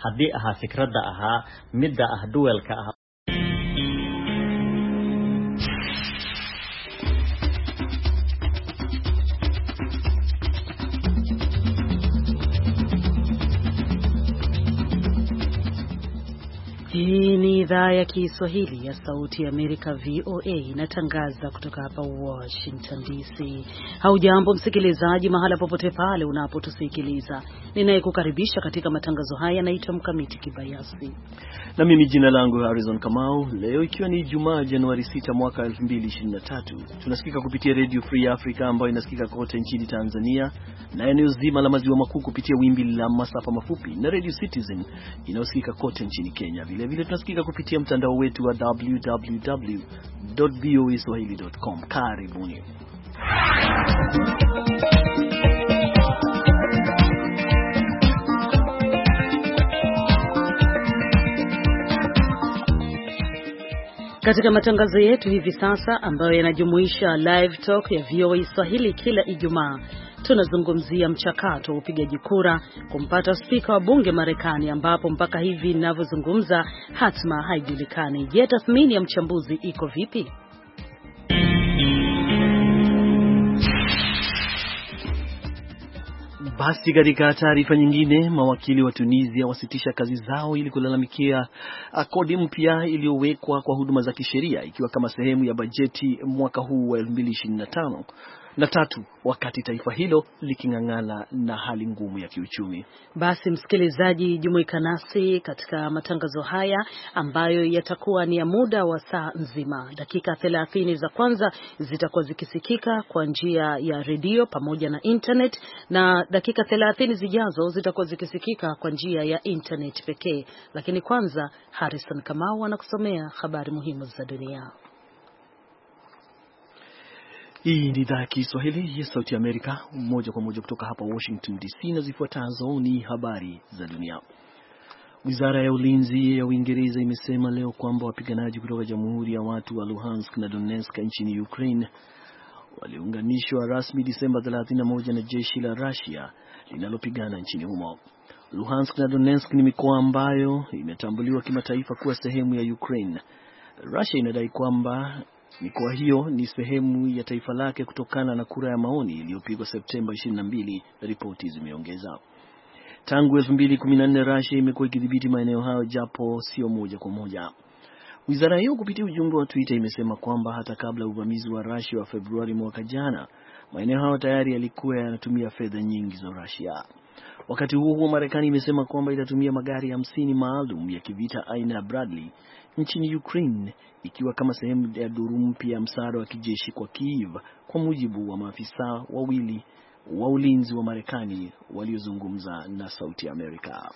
haddii ahaa fikradda ahaa midda ah duwalka ah. Hii ni idhaa ya Kiswahili ya Sauti ya Amerika VOA inatangaza kutoka hapa Washington DC. Haujambo msikilizaji mahala popote pale unapotusikiliza. Ninayekukaribisha katika matangazo haya naitwa Mkamiti Kibayasi. Na mimi jina langu Harrison Kamau. Leo ikiwa ni Ijumaa Januari 6 mwaka 2023. Tunasikika kupitia Radio Free Africa ambayo inasikika kote nchini Tanzania na eneo zima la maziwa makuu kupitia wimbi la masafa mafupi, na Radio Citizen inayosikika kote nchini Kenya. Vile tunasikika kupitia mtandao wetu wa www.voaswahili.com. Karibuni. Katika matangazo yetu hivi sasa ambayo yanajumuisha live talk ya VOA Swahili kila Ijumaa, tunazungumzia mchakato wa upigaji kura kumpata spika wa bunge Marekani, ambapo mpaka hivi ninavyozungumza hatma haijulikani. Je, tathmini ya mchambuzi iko vipi? Basi katika taarifa nyingine, mawakili wa Tunisia wasitisha kazi zao ili kulalamikia kodi mpya iliyowekwa kwa huduma za kisheria ikiwa kama sehemu ya bajeti mwaka huu wa 2025 na tatu, wakati taifa hilo liking'ang'ana na hali ngumu ya kiuchumi. Basi msikilizaji, jumuika nasi katika matangazo haya ambayo yatakuwa ni ya muda wa saa nzima. Dakika 30 za kwanza zitakuwa zikisikika kwa njia ya redio pamoja na internet, na dakika 30 zijazo zitakuwa zikisikika kwa njia ya internet pekee. Lakini kwanza Harrison Kamau anakusomea habari muhimu za dunia. Hii ni idhaa ya Kiswahili ya Sauti ya Amerika, moja kwa moja kutoka hapa Washington DC, na zifuatazo ni habari za dunia. Wizara ya Ulinzi ya Uingereza imesema leo kwamba wapiganaji kutoka Jamhuri ya Watu wa Luhansk na Donetsk nchini Ukraine waliunganishwa rasmi Disemba 31 na jeshi la Russia linalopigana nchini humo. Luhansk na Donetsk ni mikoa ambayo imetambuliwa kimataifa kuwa sehemu ya Ukraine. Russia inadai kwamba mikoa hiyo ni sehemu ya taifa lake kutokana na kura ya maoni iliyopigwa Septemba 22, ripoti zimeongeza. Tangu 2014 Russia imekuwa ikidhibiti maeneo hayo japo sio moja kwa moja. Wizara hiyo kupitia ujumbe wa Twitter imesema kwamba hata kabla uvamizi wa Russia wa Februari mwaka jana, maeneo hayo tayari yalikuwa yanatumia fedha nyingi za Russia. Wakati huo Marekani imesema kwamba itatumia magari 50 maalum ya kivita aina ya Bradley nchini Ukraine ikiwa kama sehemu ya duru mpya ya msaada wa kijeshi kwa Kyiv, kwa mujibu wa maafisa wawili wa ulinzi wa Marekani waliozungumza na Sauti ya Amerika.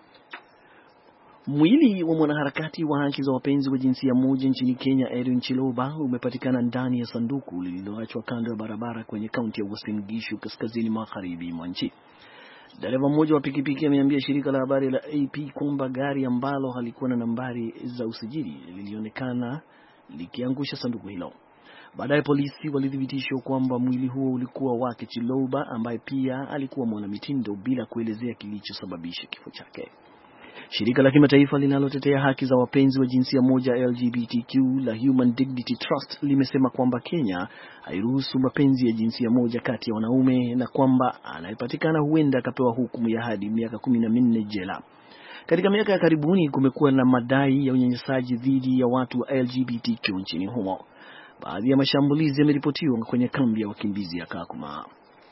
Mwili wa mwanaharakati wa haki za wapenzi wa jinsia moja nchini Kenya, Edwin Chiloba, umepatikana ndani ya sanduku lililoachwa kando ya barabara kwenye kaunti ya Uasin Gishu, kaskazini magharibi mwa nchi. Dereva mmoja wa pikipiki ameambia shirika la habari la AP kwamba gari ambalo halikuwa na nambari za usajili lilionekana likiangusha sanduku hilo. Baadaye polisi walithibitisha kwamba mwili huo ulikuwa wake Chiloba, ambaye pia alikuwa mwanamitindo, bila kuelezea kilichosababisha kifo chake. Shirika la kimataifa linalotetea haki za wapenzi wa jinsia moja LGBTQ la Human Dignity Trust limesema kwamba Kenya hairuhusu mapenzi ya jinsia moja kati ya wanaume, na kwamba anayepatikana huenda akapewa hukumu ya hadi miaka 14 jela. Katika miaka ya karibuni kumekuwa na madai ya unyanyasaji dhidi ya watu wa LGBTQ nchini humo. Baadhi ya mashambulizi yameripotiwa kwenye kambi ya wakimbizi ya Kakuma.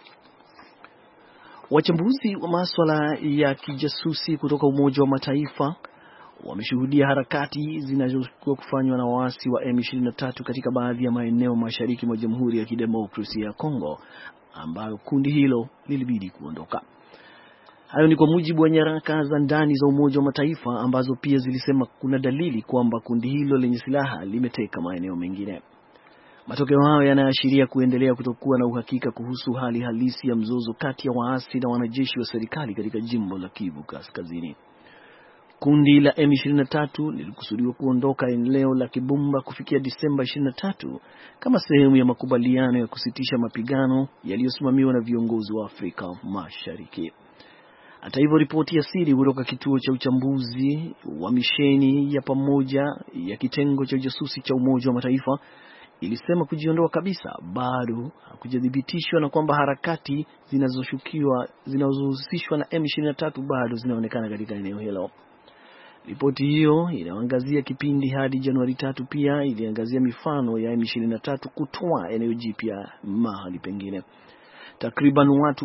Wachambuzi wa masuala ya kijasusi kutoka Umoja wa Mataifa wameshuhudia harakati zinazokuwa kufanywa na waasi wa M23 katika baadhi ya maeneo mashariki mwa Jamhuri ya Kidemokrasia ya Kongo, ambayo kundi hilo lilibidi kuondoka. Hayo ni kwa mujibu wa nyaraka za ndani za Umoja wa Mataifa ambazo pia zilisema kuna dalili kwamba kundi hilo lenye silaha limeteka maeneo mengine. Matokeo hayo yanaashiria kuendelea kutokuwa na uhakika kuhusu hali halisi ya mzozo kati ya waasi na wanajeshi wa serikali katika jimbo la Kivu Kaskazini. Kundi la M23 lilikusudiwa kuondoka eneo la Kibumba kufikia Disemba 23 kama sehemu ya makubaliano ya kusitisha mapigano yaliyosimamiwa na viongozi wa Afrika Mashariki. Hata hivyo, ripoti ya siri kutoka kituo cha uchambuzi wa misheni ya pamoja ya kitengo cha ujasusi cha Umoja wa Mataifa ilisema kujiondoa kabisa bado hakujathibitishwa na kwamba harakati zinazohusishwa na M23 bado zinaonekana katika eneo hilo. Ripoti hiyo inaangazia kipindi hadi Januari 3, pia iliangazia mifano ya M23 kutoa eneo jipya mahali pengine. Takriban watu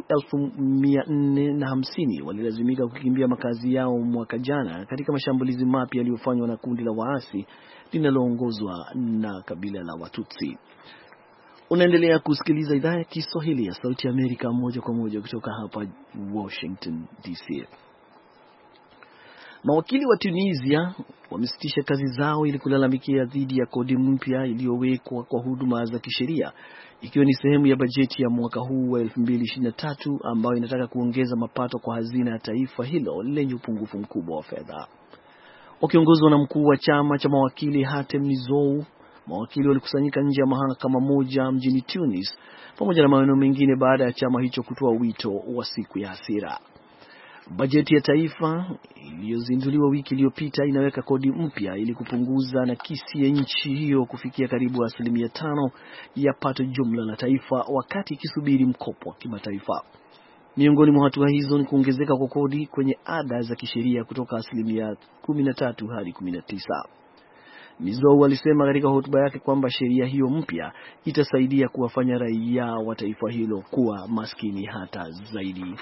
1450 walilazimika kukimbia makazi yao mwaka jana katika mashambulizi mapya yaliyofanywa na kundi la waasi linaloongozwa na kabila la Watutsi. Unaendelea kusikiliza idhaa ya Kiswahili ya Sauti ya Amerika moja kwa moja kutoka hapa Washington DC. Mawakili wa Tunisia wamesitisha kazi zao ili kulalamikia dhidi ya kodi mpya iliyowekwa kwa huduma za kisheria, ikiwa ni sehemu ya bajeti ya mwaka huu wa 2023 ambayo inataka kuongeza mapato kwa hazina ya taifa hilo lenye upungufu mkubwa wa fedha. Wakiongozwa na mkuu wa chama cha mawakili Hatem Nizou, mawakili walikusanyika nje ya mahakama moja mjini Tunis pamoja na maeneo mengine baada ya chama hicho kutoa wito wa siku ya hasira. Bajeti ya taifa iliyozinduliwa wiki iliyopita inaweka kodi mpya ili kupunguza nakisi ya nchi hiyo kufikia karibu 5% ya pato jumla la taifa, wakati ikisubiri mkopo wa kimataifa. Miongoni mwa hatua hizo ni kuongezeka kwa kodi kwenye ada za kisheria kutoka 13% hadi 19%. Nizou alisema katika hotuba yake kwamba sheria hiyo mpya itasaidia kuwafanya raia wa taifa hilo kuwa maskini hata zaidi.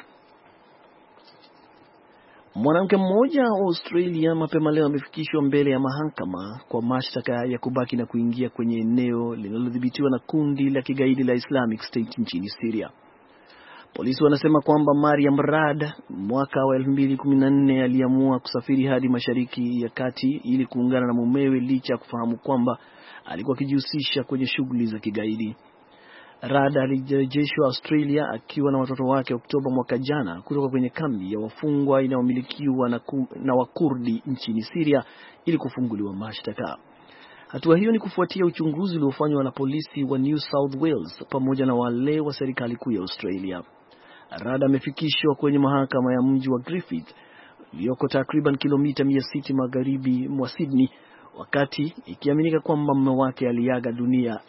Mwanamke mmoja wa Australia mapema leo amefikishwa mbele ya mahakama kwa mashtaka ya kubaki na kuingia kwenye eneo linalodhibitiwa na kundi la kigaidi la Islamic State nchini Syria. Polisi wanasema kwamba Mariam Rad mwaka wa 2014 aliamua kusafiri hadi Mashariki ya Kati ili kuungana na mumewe licha ya kufahamu kwamba alikuwa akijihusisha kwenye shughuli za kigaidi. Rad alirejeshwa Australia akiwa na watoto wake Oktoba mwaka jana kutoka kwenye kambi ya wafungwa inayomilikiwa na Wakurdi nchini Syria ili kufunguliwa mashtaka. Hatua hiyo ni kufuatia uchunguzi uliofanywa na polisi wa New South Wales pamoja na wale wa serikali kuu ya Australia. Rad amefikishwa kwenye mahakama ya mji wa Griffith iliyoko takriban kilomita 600 magharibi mwa Sydney, wakati ikiaminika kwamba mume wake aliaga dunia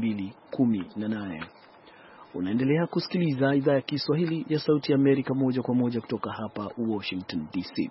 2018. Unaendelea kusikiliza idhaa ya Kiswahili ya Sauti ya Amerika moja kwa moja kutoka hapa Washington DC.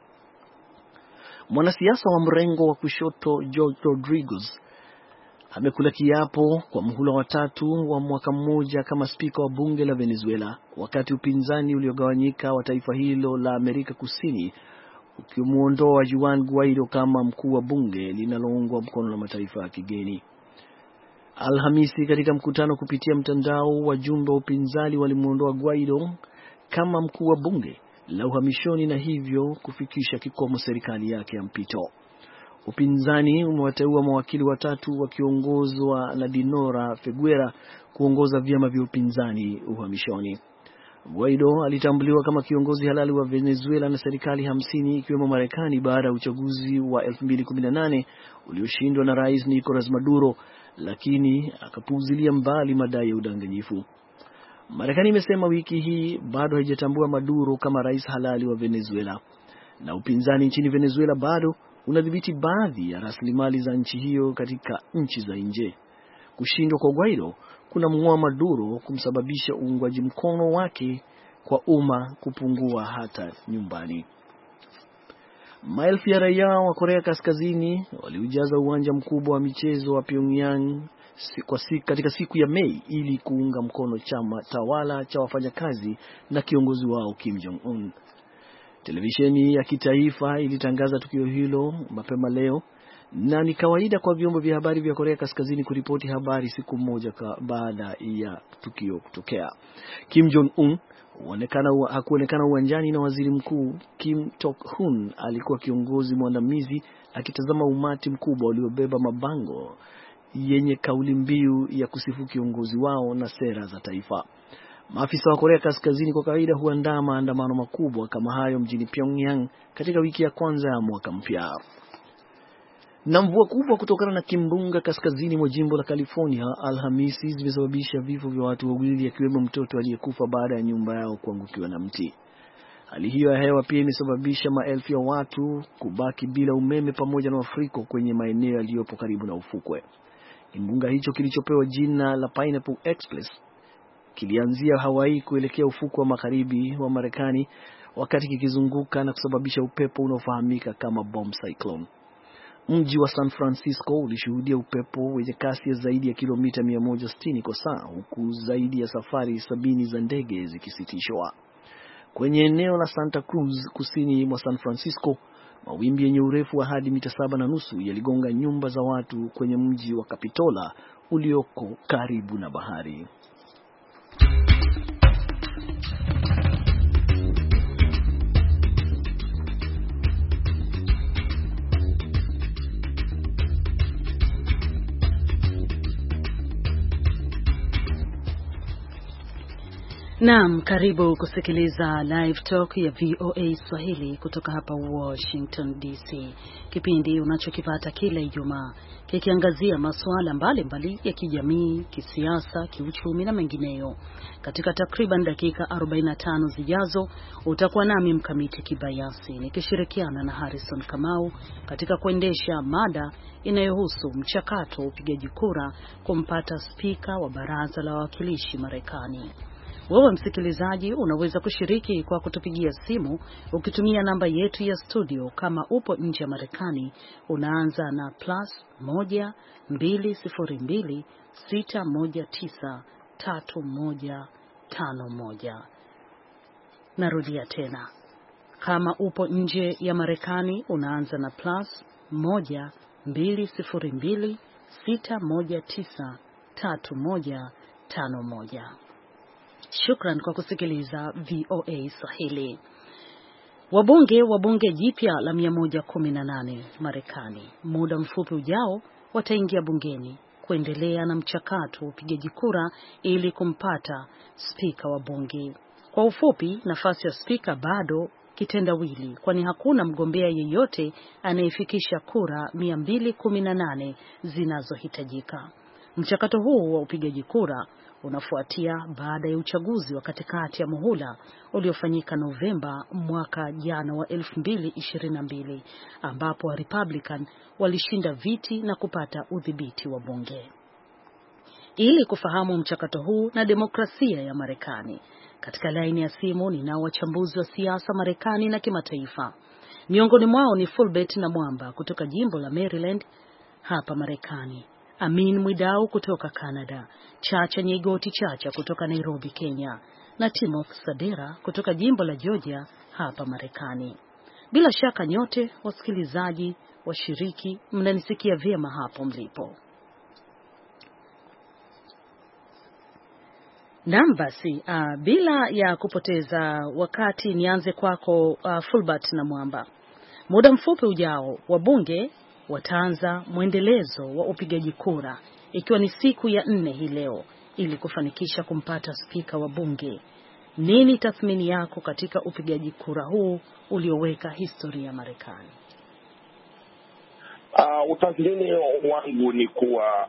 Mwanasiasa wa mrengo wa kushoto Jorge Rodriguez amekula kiapo kwa muhula wa 3 wa mwaka mmoja kama spika wa bunge la Venezuela, wakati upinzani uliogawanyika wa taifa hilo la Amerika Kusini ukimuondoa Juan Guaido kama mkuu wa bunge linaloungwa mkono na mataifa ya kigeni. Alhamisi, katika mkutano kupitia mtandao, wajumbe wa upinzani walimuondoa Guaido kama mkuu wa bunge la uhamishoni na hivyo kufikisha kikomo serikali yake ya mpito. Upinzani umewateua mawakili 3 wakiongozwa na Dinora Feguera kuongoza vyama vya upinzani uhamishoni. Guaido alitambuliwa kama kiongozi halali wa Venezuela na serikali 50 ikiwemo Marekani baada ya uchaguzi wa 2018 ulioshindwa na Rais Nicolas Maduro, lakini akapuuzilia mbali madai ya udanganyifu. Marekani imesema wiki hii bado haijatambua Maduro kama rais halali wa Venezuela, na upinzani nchini Venezuela bado unadhibiti baadhi ya rasilimali za nchi hiyo katika nchi za nje. Kushindwa kwa Guaido kuna mng'oa Maduro kumsababisha uungwaji mkono wake kwa umma kupungua hata nyumbani. Maelfu ya raia wa Korea Kaskazini waliujaza uwanja mkubwa wa michezo wa Pyongyang katika siku ya Mei ili kuunga mkono chama tawala cha wafanyakazi na kiongozi wao Kim Jong-un. Televisheni ya kitaifa ilitangaza tukio hilo mapema leo, na ni kawaida kwa vyombo vya habari vya Korea Kaskazini kuripoti habari siku moja baada ya tukio kutokea. Kim Jong-un hakuonekana uwanjani na waziri mkuu Kim Tok-hun alikuwa kiongozi mwandamizi akitazama umati mkubwa uliobeba mabango yenye kauli mbiu ya kusifu kiongozi wao na sera za taifa. Maafisa wa Korea Kaskazini kwa kawaida huandaa maandamano makubwa kama hayo mjini Pyongyang katika wiki ya kwanza ya mwaka mpya. Na mvua kubwa kutokana na kimbunga kaskazini mwa jimbo la California Alhamisi zimesababisha vifo vya watu 2 akiwemo mtoto aliyekufa baada ya nyumba yao kuangukiwa na mti. Hali hiyo ya hewa pia imesababisha maelfu ya watu kubaki bila umeme pamoja na mafuriko kwenye maeneo yaliyopo karibu na ufukwe. Kimbunga hicho kilichopewa jina la Pineapple Express kilianzia Hawaii kuelekea ufukwe wa magharibi wa Marekani wakati kikizunguka na kusababisha upepo unaofahamika kama bomb cyclone. Mji wa San Francisco ulishuhudia upepo wenye kasi ya zaidi ya kilomita 160 kwa saa, huku zaidi ya safari 70 za ndege zikisitishwa. Kwenye eneo la Santa Cruz kusini mwa San Francisco, mawimbi yenye urefu wa hadi mita 7.5 yaligonga nyumba za watu kwenye mji wa Capitola ulioko karibu na bahari. Naam, karibu kusikiliza Live Talk ya VOA Swahili kutoka hapa Washington DC. Kipindi unachokipata kila Ijumaa kikiangazia masuala mbalimbali ya kijamii, kisiasa, kiuchumi na mengineyo. Katika takriban dakika 45 zijazo utakuwa nami Mkamiti Kibayasi nikishirikiana na Harrison Kamau katika kuendesha mada inayohusu mchakato wa upigaji kura kumpata spika wa Baraza la Wawakilishi Marekani. Wewe msikilizaji unaweza kushiriki kwa kutupigia simu ukitumia namba yetu ya studio. Kama upo nje ya Marekani unaanza na +1 202 619 3151. Narudia tena. Kama upo nje ya Marekani unaanza na +1 202 619 3151. Shukran kwa kusikiliza VOA Swahili. Wabunge jipya la 118 Marekani muda mfupi ujao wataingia bungeni kuendelea na mchakato wa upigaji kura ili kumpata spika wa bunge. Kwa ufupi, nafasi ya spika bado kitendawili, kwani hakuna mgombea yeyote anayefikisha kura 218 zinazohitajika. Mchakato huu wa upigaji kura unafuatia baada ya uchaguzi wa katikati ya muhula uliofanyika Novemba mwaka jana wa 2022 ambapo wa Republican walishinda viti na kupata udhibiti wa bunge. Ili kufahamu mchakato huu na demokrasia ya Marekani, katika laini ya simu ninao wachambuzi wa siasa Marekani na kimataifa. Miongoni mwao ni Fulbert na Mwamba kutoka jimbo la Maryland hapa Marekani, Amin Mwidau kutoka Canada, Chacha Nyegoti Chacha kutoka Nairobi, Kenya, na Timothy Sadera kutoka jimbo la Georgia hapa Marekani. Bila shaka nyote wasikilizaji, washiriki, mnanisikia vyema hapo mlipo. Naam basi, bila ya kupoteza wakati nianze kwako Fulbert na Mwamba. Muda mfupi ujao wabunge wataanza mwendelezo wa upigaji kura ikiwa ni siku ya 4 hii leo ili kufanikisha kumpata spika wa bunge. Nini tathmini yako katika upigaji kura huu ulioweka historia ya Marekani? Utathmini wangu ni kuwa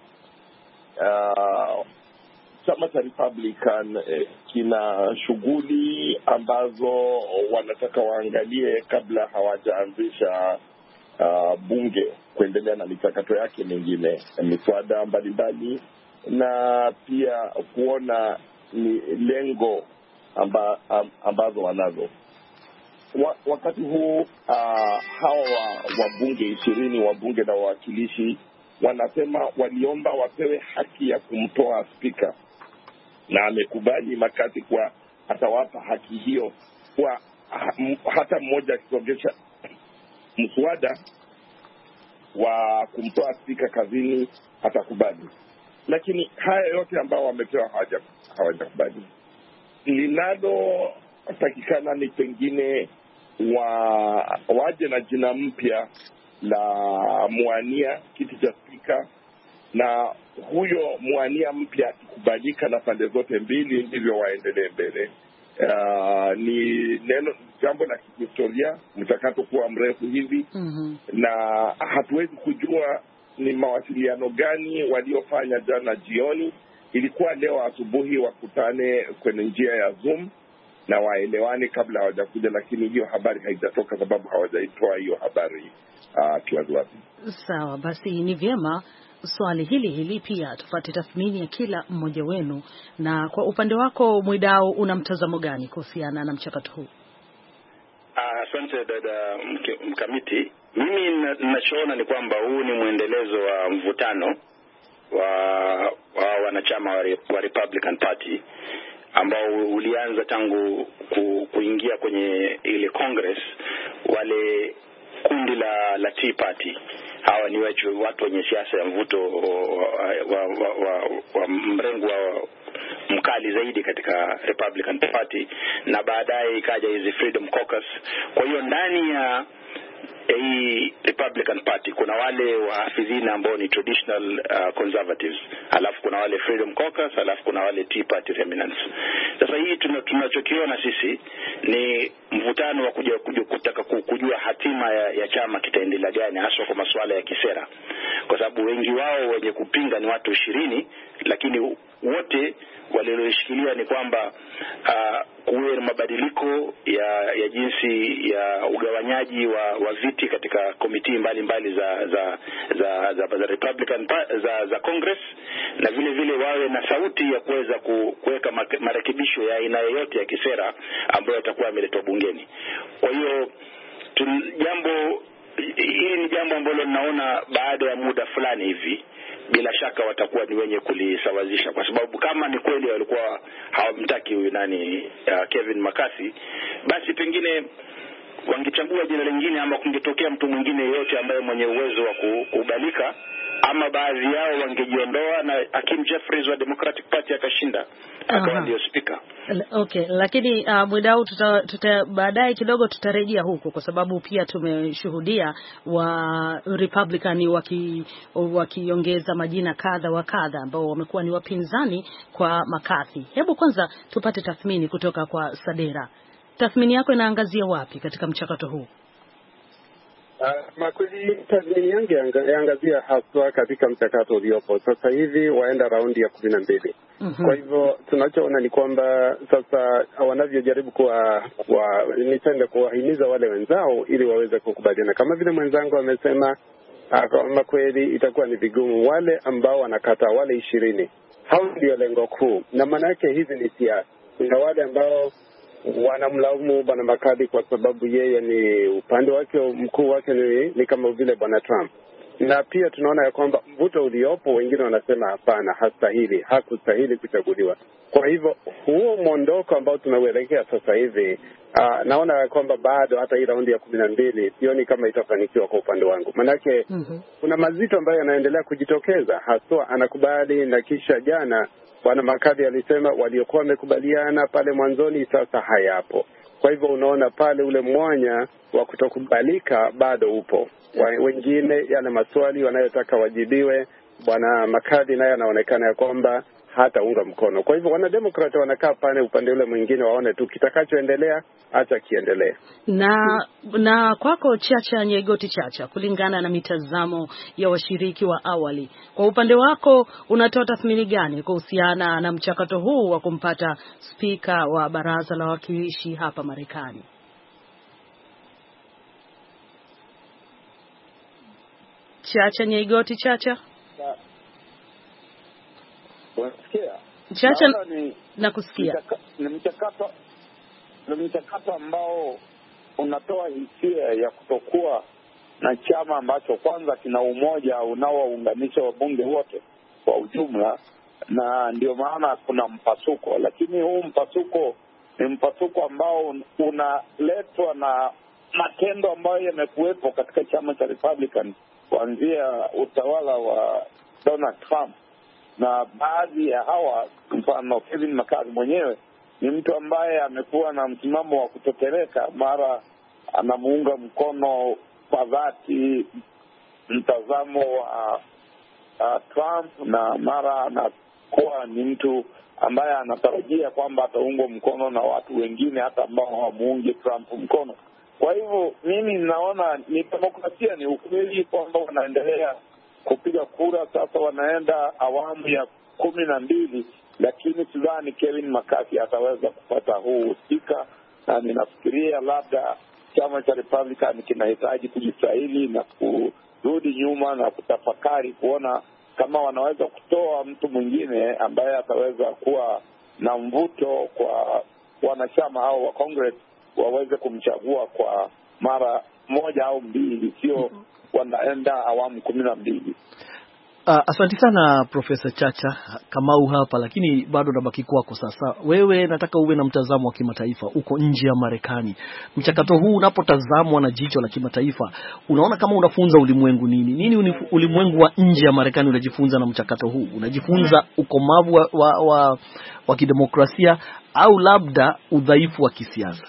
chama cha Republican kina shughuli ambazo wanataka waangalie kabla hawajaanzisha bunge kuendelea na michakato yake mingine, miswada mbalimbali, na pia kuona ni lengo ambazo wanazo. Wakati huu hawa wabunge 20 wabunge na wawakilishi wanasema waliomba wapewe haki ya kumtoa spika, na amekubali makati kwa atawapa haki hiyo kwa hata mmoja akisongesha mswada wa kumtoa spika kazini atakubali. Lakini haya yote ambao wamepewa hawajakubali. Linalotakikana ni pengine waje na jina mpya la muania kiti cha spika, na huyo muania mpya akikubalika na pande zote mbili ndivyo waendelee mbele. Ni jambo la kihistoria, mchakato kuwa mrefu hivi. Na hatuwezi kujua ni mawasiliano gani waliofanya jana jioni. Ilikuwa leo asubuhi wakutane kwenye njia ya Zoom, na waelewane kabla hawajakuja, lakini hiyo habari haijatoka sababu hawajaitoa hiyo habari kiwaziwazi. Sawa, basi ni vyema swali hili pia tupate tathmini ya kila mmoja wenu. Na kwa upande wako Mwidau, una mtazamo gani kuhusiana na mchakato huu? Asante dada Mkamiti. Mimi ninachoona ni kwamba huu ni muendelezo wa mvutano wa wanachama wa Republican Party ambao ulianza tangu kuingia kwenye ile Congress wale kundi la Tea Party. Hawa ni watu wenye siasa ya mvuto wa mrengo wa mkali zaidi katika Republican Party, na baadaye ikaja hizi Freedom Caucus. Kwa hiyo ndani ya hii Republican Party kuna wale wahafidhina ambao ni traditional conservatives, alafu kuna wale Freedom Caucus, alafu kuna wale Tea Party remnants. Sasa hii tunachokiona sisi ni mvutano wa kutaka kujua hatima ya chama kitaendelea gani, hasa kwa masuala ya kisera, kwa sababu wengi wao wenye kupinga ni watu 20, lakini wote waliloshikilia ni kwamba kuwe na mabadiliko ya jinsi ya ugawanyaji wa viti katika komiti mbalimbali za Republican za Congress, na vile vile wawe na sauti ya kuweza kuweka marekebisho ya aina yoyote ya kisera ambayo yatakuwa yameletwa bungeni. Kwa hiyo hili ni jambo ambalo naona baada ya muda fulani hivi bila shaka watakuwa ni wenye kulisawazisha, kwa sababu kama ni kweli walikuwa hawamtaki huyu Kevin McCarthy, basi pengine wangechagua jina lingine, ama kungetokea mtu mwingine yeyote ambaye mwenye uwezo wa kukubalika, ama baadhi yao wangejiondoa na Hakeem Jeffries wa Democratic Party akashinda akawa ndio speaker. Okay, lakini Mwidau baadaye kidogo tutarejea huko, kwa sababu pia tumeshuhudia wa Republican wakiongeza majina kadha wa kadha ambao wamekuwa ni wapinzani kwa McCarthy. Hebu kwanza tupate tathmini kutoka kwa Sadera. Tathmini yako inaangazia wapi katika mchakato huu? Makweli tathmini yangu yaangazia haswa katika mchakato uliopo sasa hivi, waenda raundi ya 12. Kwa hivyo tunachoona ni kwamba sasa wanavyojaribu nitende kuwahimiza wale wenzao ili waweze kukubaliana, kama vile mwenzangu amesema, kama kweli itakuwa ni vigumu. Wale ambao wanakata wale 20, hao ndio lengo kuu, na maana yake hizi ni siasa. Kuna wale ambao wanamlaumu Bwana McCarthy kwa sababu yeye ni upande wake mkuu wake ni kama vile Bwana Trump, na pia tunaona ya kwamba mvuto uliopo, wengine wanasema hapana, hakustahili kuchaguliwa. Kwa hivyo huo mwondoko ambao tunauelekea sasa hivi, naona ya kwamba bado hata hii raundi ya 12 sioni kama itafanikiwa kwa upande wangu. Manake kuna mazito ambayo yanaendelea kujitokeza, haswa anakubali, na kisha jana Bwana McCarthy alisema waliokuwa wamekubaliana pale mwanzoni sasa hayapo. Kwa hivyo unaona pale ule mwanya wa kutokubalika bado upo. Wengine yana maswali wanayotaka wajibiwe. Bwana McCarthy naye anaonekana ya kwamba hata unga mkono. Kwa hivyo wanademokrati wanakaa pale upande ule mwingine, waone tu kitakachoendelea, acha kiendelee. Na kwako Chacha Nyaigoti Chacha, kulingana na mitazamo ya washiriki wa awali, kwa upande wako unatoa tathmini gani kuhusiana na mchakato huu wa kumpata spika wa baraza la wawakilishi hapa Marekani? Chacha Nyaigoti Chacha. Chacha, nakusikia. Ni mchakato ambao unatoa hisia ya kutokuwa na chama ambacho kwanza kina umoja unaounganisha wabunge wote kwa ujumla, na ndio maana kuna mpasuko. Lakini huu mpasuko ni mpasuko ambao unaletwa na matendo ambayo yamekuwepo katika chama cha Republican kuanzia utawala wa Donald Trump, na baadhi ya hawa, mfano Kevin McCarthy mwenyewe ni mtu ambaye amekuwa na msimamo wa kutetereka. Mara anamuunga mkono kwa dhati mtazamo wa Trump, na mara anakuwa ni mtu ambaye anatarajia kwamba ataungwa mkono na watu wengine hata ambao hawamuungi Trump mkono. Kwa hivyo mimi naona ni demokrasia, ni ukweli kwamba wanaendelea kupiga kura. Sasa wanaenda awamu ya 12, lakini sidhani Kevin McCarthy ataweza kupata huu spika, na ninafikiria labda chama cha Republican kinahitaji kujistahili na kurudi nyuma na kutafakari kuona kama wanaweza kutoa mtu mwingine ambaye ataweza kuwa na mvuto kwa wanachama au wa Congress waweze kumchagua kwa mara moja au mbili, sio wanaenda awamu 12. Asante sana Profesa Chacha Kamau hapa, lakini bado nabaki kwako sasa. Wewe nataka uwe na mtazamo wa kimataifa, uko nje ya Marekani. Mchakato huu unapotazamwa na jicho la kimataifa, unaona kama unafunza ulimwengu nini? Nini ulimwengu wa nje ya Marekani unajifunza na mchakato huu? Unajifunza ukomavu wa kidemokrasia au labda udhaifu wa kisiasa?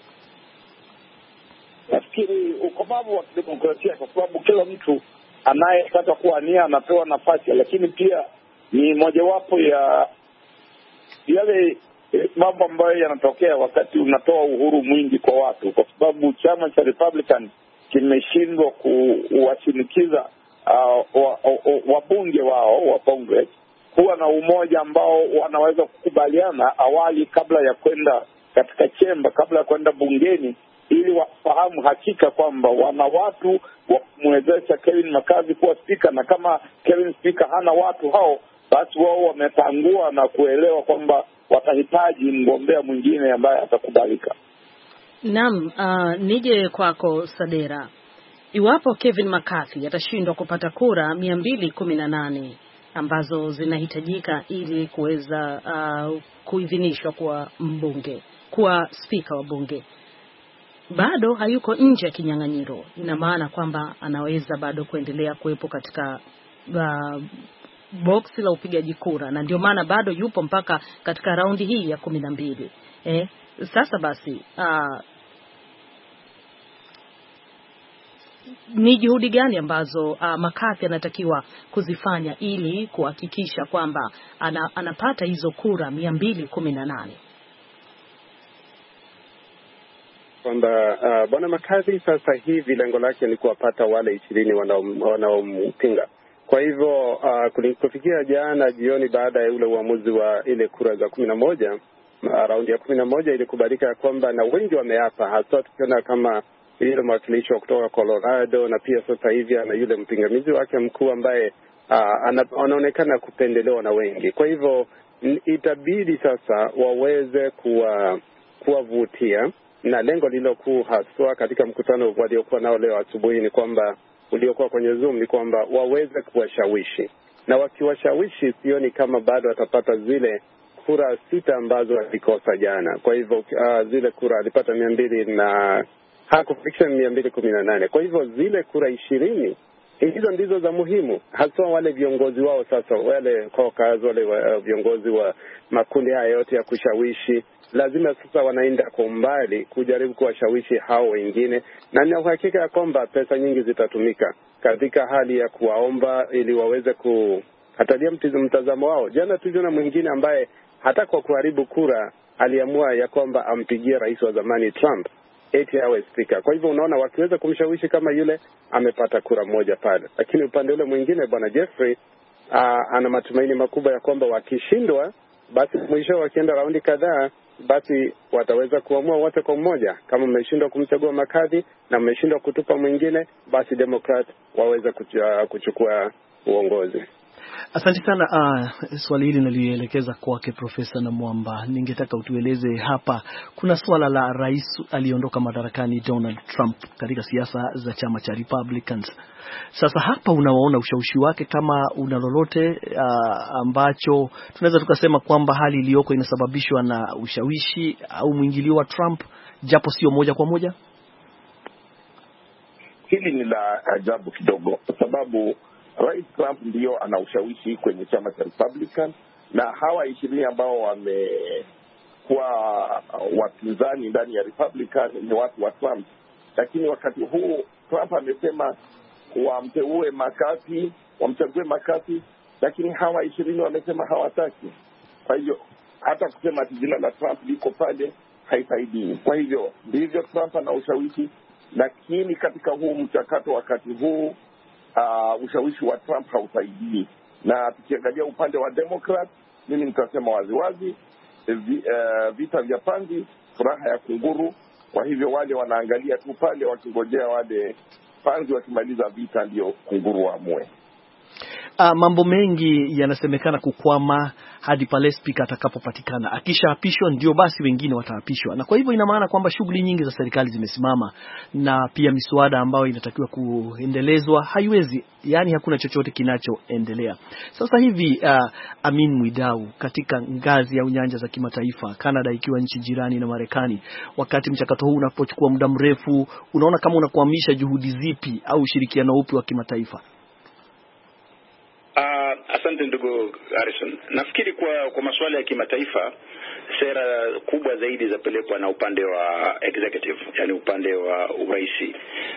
Nafikiri ukomavu wa kidemokrasia, kwa sababu kila mtu anayetaka kuwania anapewa nafasi, lakini pia ni mojawapo ya yale mambo ambayo yanatokea wakati unatoa uhuru mwingi kwa watu, kwa sababu chama cha Republican kimeshindwa kuwashinikiza wabunge wao wa Congress kuwa na umoja ambao wanaweza kukubaliana awali kabla ya kwenda katika chemba, kabla ya kwenda bungeni, ili wafahamu hakika kwamba wana watu wa kumwezesha Kevin McCarthy kuwa spika, na kama Kevin spika hana watu hao, basi wao wametangua na kuelewa kwamba watahitaji mgombea mwingine ambaye atakubalika. Naam, nije kwako Sadera. Iwapo Kevin McCarthy atashindwa kupata kura 218 ambazo zinahitajika ili kuweza kuidhinishwa kuwa mbunge, kuwa spika wa bunge, bado hayuko nje ya kinyang'anyiro. Ina maana kwamba anaweza bado kuendelea kuwepo katika boksi la upigaji kura, na ndio maana bado yupo mpaka katika raundi hii ya 12. Sasa basi ni juhudi gani ambazo McCarthy anatakiwa kuzifanya ili kuhakikisha kwamba anapata hizo kura 218? Kwamba Bwana McCarthy sasa hivi lengo lake ni kuwapata wale 20 wanaompinga. Kwa hivyo kufikia jana jioni, baada ya ule uamuzi wa ile kura za 11, raundi ya 11 ilikubalika ya kwamba, na wengi wameapa, hasa tukiona kama yule mwakilishi wa kutoka Colorado, na pia sasa hivi ana yule mpingamizi wake mkuu ambaye anaonekana kupendelewa na wengi. Kwa hivyo itabidi sasa waweze kuwavutia, na lengo lililokuu haswa katika mkutano waliokuwa nao leo asubuhi ni kwamba, uliokuwa kwenye Zoom, ni kwamba waweze kuwashawishi, na wakiwashawishi sioni kama bado atapata zile kura 6 ambazo alikosa jana. Kwa hivyo zile kura alipata 200 na hakufikisha 218. Kwa hivyo zile kura 20 hizo ndizo za muhimu, hasa wale viongozi wao sasa, wale caucus, wale viongozi wa makundi haya yote ya kushawishi, lazima sasa wanaenda kwa mbali kujaribu kuwashawishi hao wengine, na nina uhakika ya kwamba pesa nyingi zitatumika katika hali ya kuwaomba ili waweze kuhatalia mtazamo wao. Jana tuliona mwingine ambaye hata kwa kuharibu kura aliamua ya kwamba ampigie rais wa zamani Trump eti awe speaker. Kwa hivyo unaona, wakiweza kumshawishi kama yule, amepata kura moja pale. Lakini upande ule mwingine, bwana Jeffrey ana matumaini makubwa ya kwamba wakishindwa, basi mwisho wakienda raundi kadhaa, basi wataweza kuamua wote kwa mmoja. Kama mmeshindwa kumchagua McCarthy na mmeshindwa kutupa mwingine, basi Democrat waweza kuchukua uongozi. Asante sana. Swali hili nalielekeza kwake Profesa Namwamba. Ningetaka utueleze hapa, kuna swala la rais aliondoka madarakani Donald Trump katika siasa za chama cha Republicans. Sasa hapa unaona ushawishi wake kama una lolote ambacho tunaweza tukasema kwamba hali iliyoko inasababishwa na ushawishi au mwingilio wa Trump, japo sio moja kwa moja? Hili ni la ajabu kidogo, kwa sababu Rais Trump ndio ana ushawishi kwenye chama cha Republican, na hawa 20 ambao wamekuwa wapinzani ndani ya Republican ni watu wa Trump. Lakini wakati huu Trump amesema wamteue McCarthy, wamchague McCarthy, lakini hawa 20 wamesema hawataki. Kwa hivyo hata kusema ati jina la Trump liko pale haisaidii. Kwa hivyo ndivyo Trump ana ushawishi, lakini katika huu mchakato wakati huu ushawishi wa Trump hausaidii. Na tukiangalia upande wa Democrat, mimi nitasema waziwazi, vita vya panzi, furaha ya kunguru. Kwa hivyo wale wanaangalia tu pale wakingojea wale panzi wakimaliza vita ndio kunguru waamue. Mambo mengi yanasemekana kukwama hadi pale spika atakapopatikana. Akishaapishwa ndio basi wengine wataapishwa. Na kwa hivyo ina maana kwamba shughuli nyingi za serikali zimesimama, na pia miswada ambayo inatakiwa kuendelezwa haiwezi, yani hakuna chochote kinachoendelea. Sasa hivi Amin Mwidau, katika ngazi au nyanja za kimataifa, Canada ikiwa nchi jirani na Marekani, wakati mchakato huu unapochukua muda mrefu, unaona kama unakwamisha juhudi zipi au ushirikiano upi wa kimataifa? Asante ndugu Harrison. Nafikiri kwa masuala ya kimataifa, sera kubwa zaidi zapelekwa na upande wa executive, yani upande wa uraisi.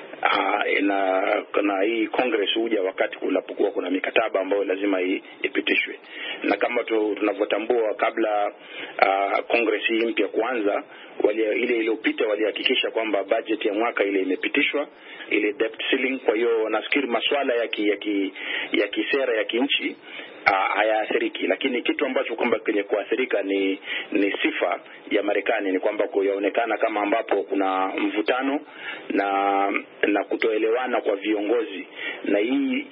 Na hii Congress huja wakati kunapokuwa kuna mikataba ambayo lazima ipitishwe. Na kama tunavyotambua, kabla Congress hii mpya kuanza, ile iliyopita walihakikisha kwamba budget ya mwaka ile imepitishwa, ile debt ceiling. Kwa hiyo nafikiri masuala ya kisera ya kinchi hayaathiriki, lakini kitu ambacho kwamba kwenye kuathirika ni sifa ya Marekani, ni kwamba kuyaonekana kama ambapo kuna mvutano na kutoelewana kwa viongozi, na hii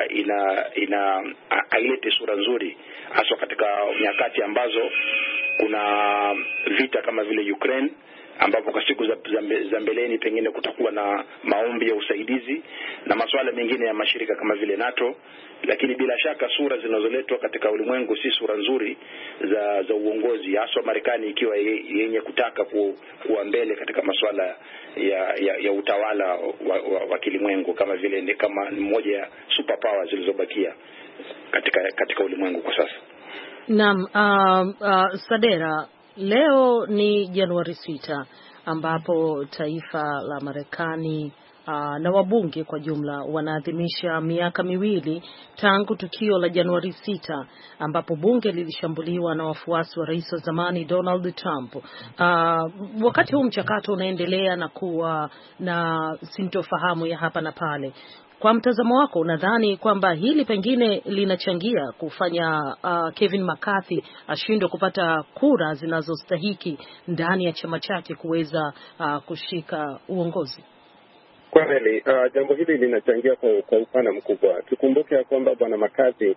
haileti sura nzuri, hasa katika nyakati ambazo kuna vita kama vile Ukraine, ambapo kwa siku za mbeleni pengine kutakuwa na maombi ya usaidizi na masuala mengine ya mashirika kama vile NATO. Lakini bila shaka sura zinazoletwa katika ulimwengu si sura nzuri za uongozi, hasa Marekani ikiwa yenye kutaka kuwa mbele katika masuala ya utawala wa kilimwengu, kama vile ni kama mmoja ya superpower zilizobakia katika ulimwengu kwa sasa. Naam, Sadera, leo ni Januari 6 ambapo taifa la Marekani na wabunge kwa jumla wanaadhimisha miaka miwili tangu tukio la Januari 6 ambapo bunge lilishambuliwa na wafuasi wa rais wa zamani Donald Trump. Wakati huu mchakato unaendelea na kuwa na sintofahamu ya hapa na pale, kwa mtazamo wako unadhani kwamba hili pengine linachangia kufanya Kevin McCarthy ashindwe kupata kura zinazostahiki ndani ya chama chake kuweza kushika uongozi? Kweli, jambo hili linachangia kwa upana mkubwa. Tukumbuke ya kwamba bwana McCarthy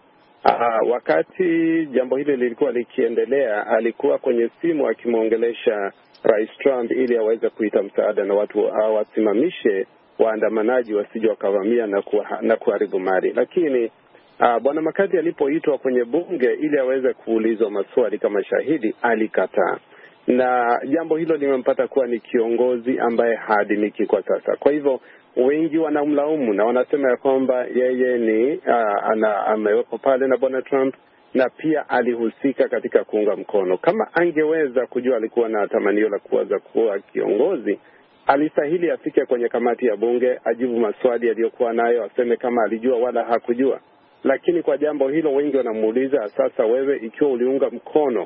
wakati jambo hili lilikuwa likiendelea, alikuwa kwenye simu akimwongelesha Rais Trump ili aweze kuita msaada na watu wasimamishe waandamanaji wasije wakavamia na kuharibu mali. Lakini bwana McCarthy alipoitwa kwenye bunge ili aweze kuulizwa maswali kama shahidi, alikataa. Na jambo hilo limempata kuwa ni kiongozi ambaye haadimiki kwa sasa. Kwa hivyo wengi wanamlaumu na wanasema ya kwamba yeye ni amewekwa pale na bwana Trump, na pia alihusika katika kuunga mkono. Kama angeweza kujua alikuwa na tamanio la kuweza kuwa kiongozi, alistahili afike kwenye kamati ya bunge, ajibu maswali aliyokuwa nayo, aseme kama alijua wala hakujua. Lakini kwa jambo hilo wengi wanamuuliza, sasa wewe ikiwa uliunga mkono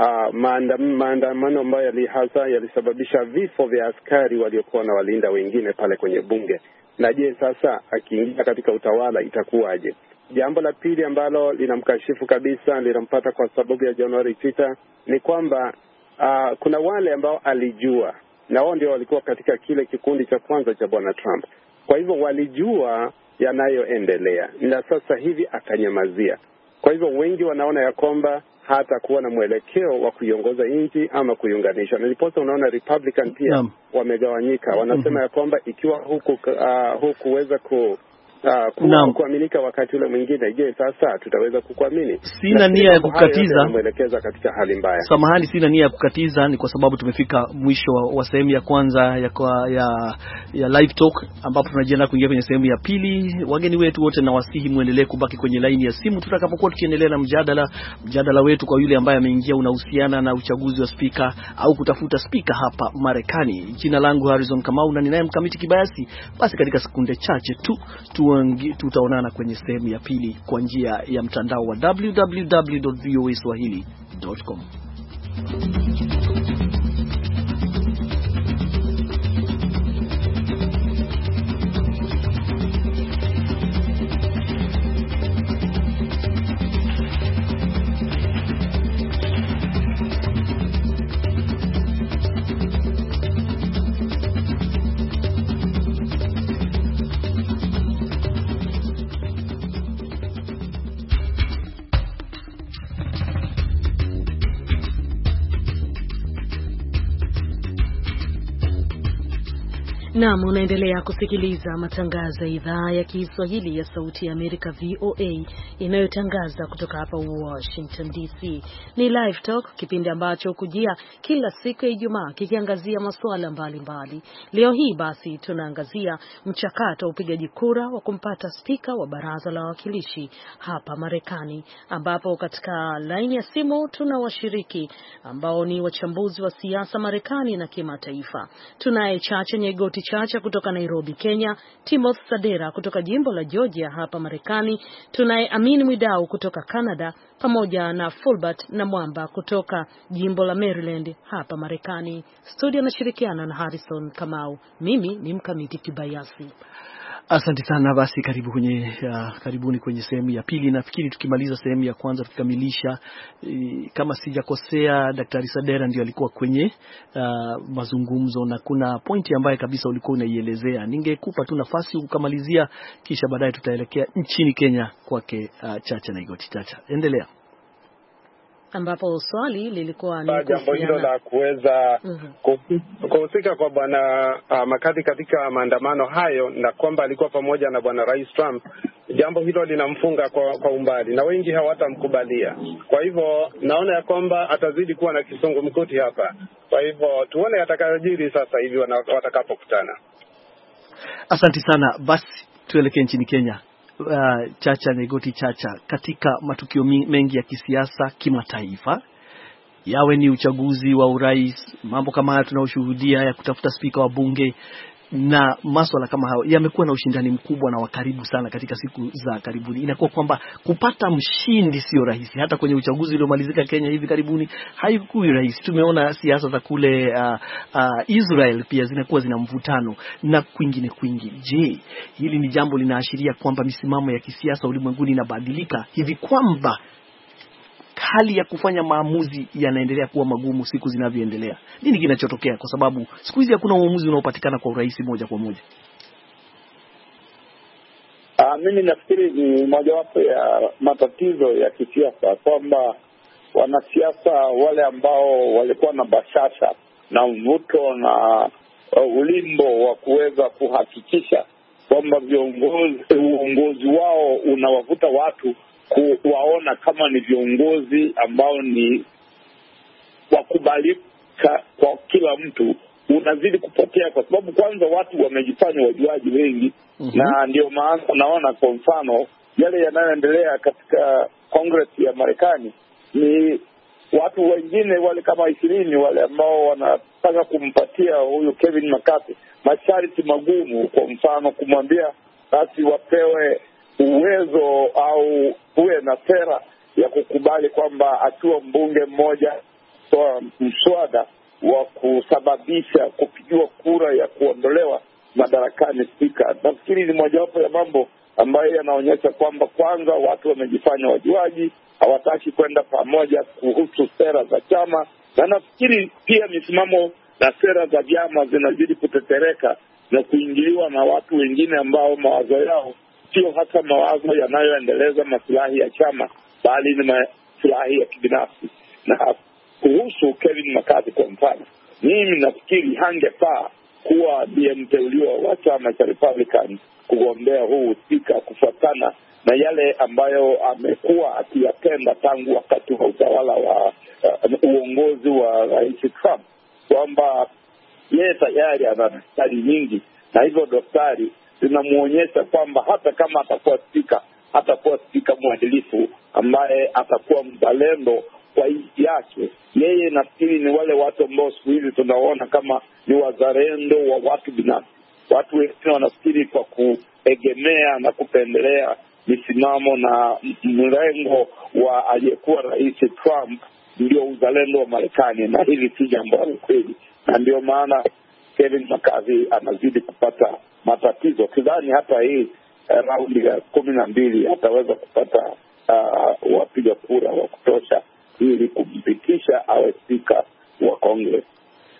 maandamano ambayo yalisababisha vifo vya askari waliokuwa na walinda wengine pale kwenye bunge, na je sasa akiingia katika utawala itakuwaje? Jambo la pili ambalo linamkashifu kabisa, linampata kwa sababu ya Januari 6 ni kwamba kuna wale ambao alijua, na wao ndio walikuwa katika kile kikundi cha kwanza cha bwana Trump. Kwa hivyo walijua yanayoendelea, na sasa hivi akanyamazia. Kwa hivyo wengi wanaona ya kwamba hata kuwa na mwelekeo wa kuiongoza nchi ama kuiunganisha. Na niposa unaona Republican pia wamegawanyika. Wanasema ya kwamba ikiwa hukuweza kuaminika wakati ule mwingine, je sasa tutaweza kukuamini? Sina nia ya kukatiza, mwelekeza katika hali mbaya. Samahani, sina nia ya kukatiza, ni kwa sababu tumefika mwisho wa sehemu ya kwanza ya live talk, ambapo tunajiandaa kuingia kwenye sehemu ya pili. Wageni wetu wote na wasihi muendelee kubaki kwenye laini ya simu tutakapokuwa tukiendelea na mjadala wetu. Kwa yule ambaye ameingia unahusiana na uchaguzi wa spika au kutafuta spika hapa Marekani. Jina langu Harrison Kamau na ninaye Mkamiti Kibayasi. Basi katika sekunde chache tutaonana kwenye sehemu ya pili kwa njia ya mtandao wa www.voaswahili.com. Naam, unaendelea kusikiliza matangazo ya idhaa ya Kiswahili ya Sauti ya Amerika VOA inayotangaza kutoka hapa Washington DC. Ni Live Talk, kipindi ambacho kujia kila siku ya Ijumaa kikiangazia masuala mbalimbali. Leo hii basi tunaangazia mchakato wa upigaji kura wa kumpata spika wa Baraza la Wawakilishi hapa Marekani, ambapo katika laini ya simu tuna washiriki ambao ni wachambuzi wa siasa Marekani na kimataifa. Tunaye Chacha Nyegoti Chacha kutoka Nairobi, Kenya, Timothy Sadera kutoka jimbo la Georgia hapa Marekani, tunaye Amin Mwidau kutoka Canada, pamoja na Fulbert na Mwamba kutoka jimbo la Maryland hapa Marekani. Studio nashirikiana na Harrison Kamau. Mimi ni Mkamiti Kibayasi. Asante sana. Basi karibuni kwenye sehemu ya pili. Nafikiri tukimaliza sehemu ya kwanza tukamilisha, kama sijakosea, Daktari Sadera ndio alikuwa kwenye mazungumzo, na kuna pointi ambayo kabisa ulikuwa unaielezea. Ningekupa tu nafasi ukamalizia, kisha baadaye tutaelekea nchini Kenya kwake Chacha Nyegoti Chacha. Endelea. Ambapo swali lilikuwa ni jambo hilo la kuweza kuhusika kwa bwana McCarthy katika maandamano hayo, na kwamba alikuwa pamoja na bwana Rais Trump. Jambo hilo linamfunga kwa umbali na wengi hawatamkubalia. Kwa hivyo naona ya kwamba atazidi kuwa na kisungumkuti hapa. Kwa hivyo tuone atakayojiri sasa hivi watakapokutana. Asante sana. Basi tuelekee nchini Kenya. Chacha Nyegoti Chacha, katika matukio mengi ya kisiasa kimataifa, yawe ni uchaguzi wa urais, mambo kama haya tunaoshuhudia ya kutafuta spika wa bunge na masuala kama hayo, yamekuwa na ushindani mkubwa na wa karibu sana katika siku za karibuni. Inakuwa kwamba kupata mshindi sio rahisi. Hata kwenye uchaguzi uliomalizika Kenya hivi karibuni haikuwa rahisi. Tumeona siasa za kule Israel pia zinakuwa zina mvutano na kwingine. Je, hili ni jambo linaashiria kwamba misimamo ya kisiasa ulimwenguni inabadilika hivi kwamba hali ya kufanya maamuzi yanaendelea kuwa magumu siku zinavyoendelea? Nini kinachotokea? Kwa sababu siku hizi hakuna uamuzi unaopatikana kwa urahisi moja kwa moja. Mimi nafikiri ni mojawapo ya matatizo ya kisiasa kwamba wanasiasa wale ambao walikuwa na bashasha na mvuto na ulimbo wa kuweza kuhakikisha kwamba uongozi wao unawavuta watu kuwaona kama ni viongozi ambao ni wakubalika kwa kila mtu, unazidi kupotea, kwa sababu kwanza watu wamejifanya wajuaji wengi. Na ndio maana unaona kwa mfano yale yanayoendelea katika Congress ya Marekani, ni watu wengine wale kama 20 wale ambao wanataka kumpatia huyu Kevin McCarthy masharti magumu, kwa mfano kumwambia basi wapewe uwezo au uwe na sera ya kukubali kwamba akiwa mbunge mmoja kwa mswada wa kusababisha kupigiwa kura ya kuondolewa madarakani spika. Nafikiri ni mojawapo ya mambo ambayo yanaonyesha kwamba kwanza watu wamejifanya wajuaji, hawataki kwenda pamoja kuhusu sera za chama, na nafikiri pia misimamo na sera za vyama zinazidi kutetereka na kuingiliwa na watu wengine ambao mawazo yao sio hata mawazo yanayoendeleza maslahi ya chama, bali ni maslahi ya kibinafsi. Na kuhusu Kevin McCarthy kwa mfano, mimi nafikiri hangefaa kuwa ndiye mteuliwa wa chama cha Republican kugombea huu spika, kufuatana na yale ambayo amekuwa akiyatenda tangu wakati wa utawala wa uongozi wa Rais Trump, kwamba yeye tayari ana daktari nyingi, na hivyo daktari zinamuonyesha kwamba hata kama atakuwa spika mwadilifu ambaye atakuwa mzalendo kwa nchi yake. Yeye nafikiri ni wale watu ambao siku hizi tunaona kama ni wazalendo wa watu binafsi. Watu wengine wanafikiri kwa kuegemea na kupendelea misimamo na mrengo wa aliyekuwa Rais Trump ndio uzalendo wa Marekani, na hili si jambo la kweli. Na ndio maana Kevin McCarthy anazidi kupata matatizo. Kidhani hata hii raundi ya 12 ataweza kupata wapiga kura wa kutosha ili kumpitisha awe spika wa Congress.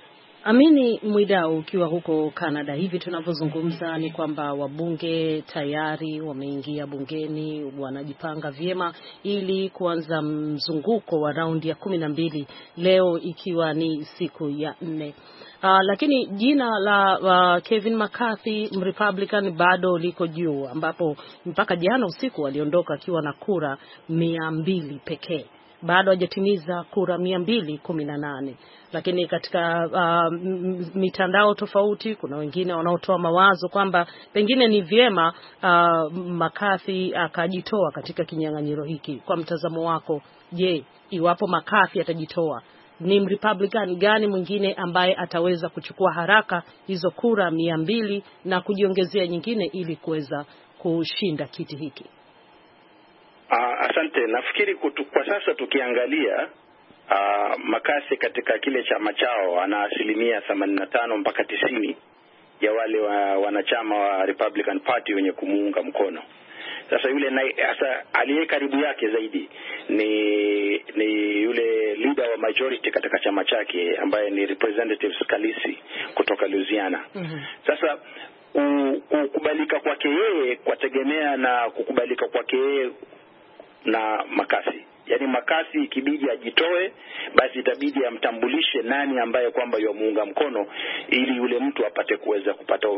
Amini Mwidau, ukiwa huko Canada, hivi tunavyozungumza ni kwamba wabunge tayari wameingia bungeni, wanajipanga vyema ili kuanza mzunguko wa raundi ya 12 leo ikiwa ni siku ya 4. Lakini jina la Kevin McCarthy Republican bado liko juu, ambapo mpaka jana usiku waliondoka akiwa na kura 200 pekee. Bado hajatimiza kura 218. Lakini katika mitandao tofauti kuna wengine wanaotoa mawazo kwamba pengine ni vyema McCarthy akajitoa katika kinyang'anyiro hiki. Kwa mtazamo wako, je, iwapo McCarthy atajitoa, ni Republican gani mwingine ambaye ataweza kuchukua haraka hizo kura 200 na kujiongezea nyingine ili kuweza kushinda kiti hiki? Asante. Nafikiri kwa sasa tukiangalia McCarthy katika kile chama chao ana 85% mpaka 90 ya wale wanachama wa Republican Party wenye kumuunga mkono. Sasa yule aliye karibu yake zaidi ni yule leader wa majority katika chama chake ambaye ni Representative Scalise kutoka Louisiana. Sasa kukubalika kwake yeye kwategemea na kukubalika kwake yeye na McCarthy. Yaani McCarthy ikibidi ajitoe, basi itabidi amtambulishe nani ambaye kwamba yamuunga mkono ili yule mtu apate kuweza kupata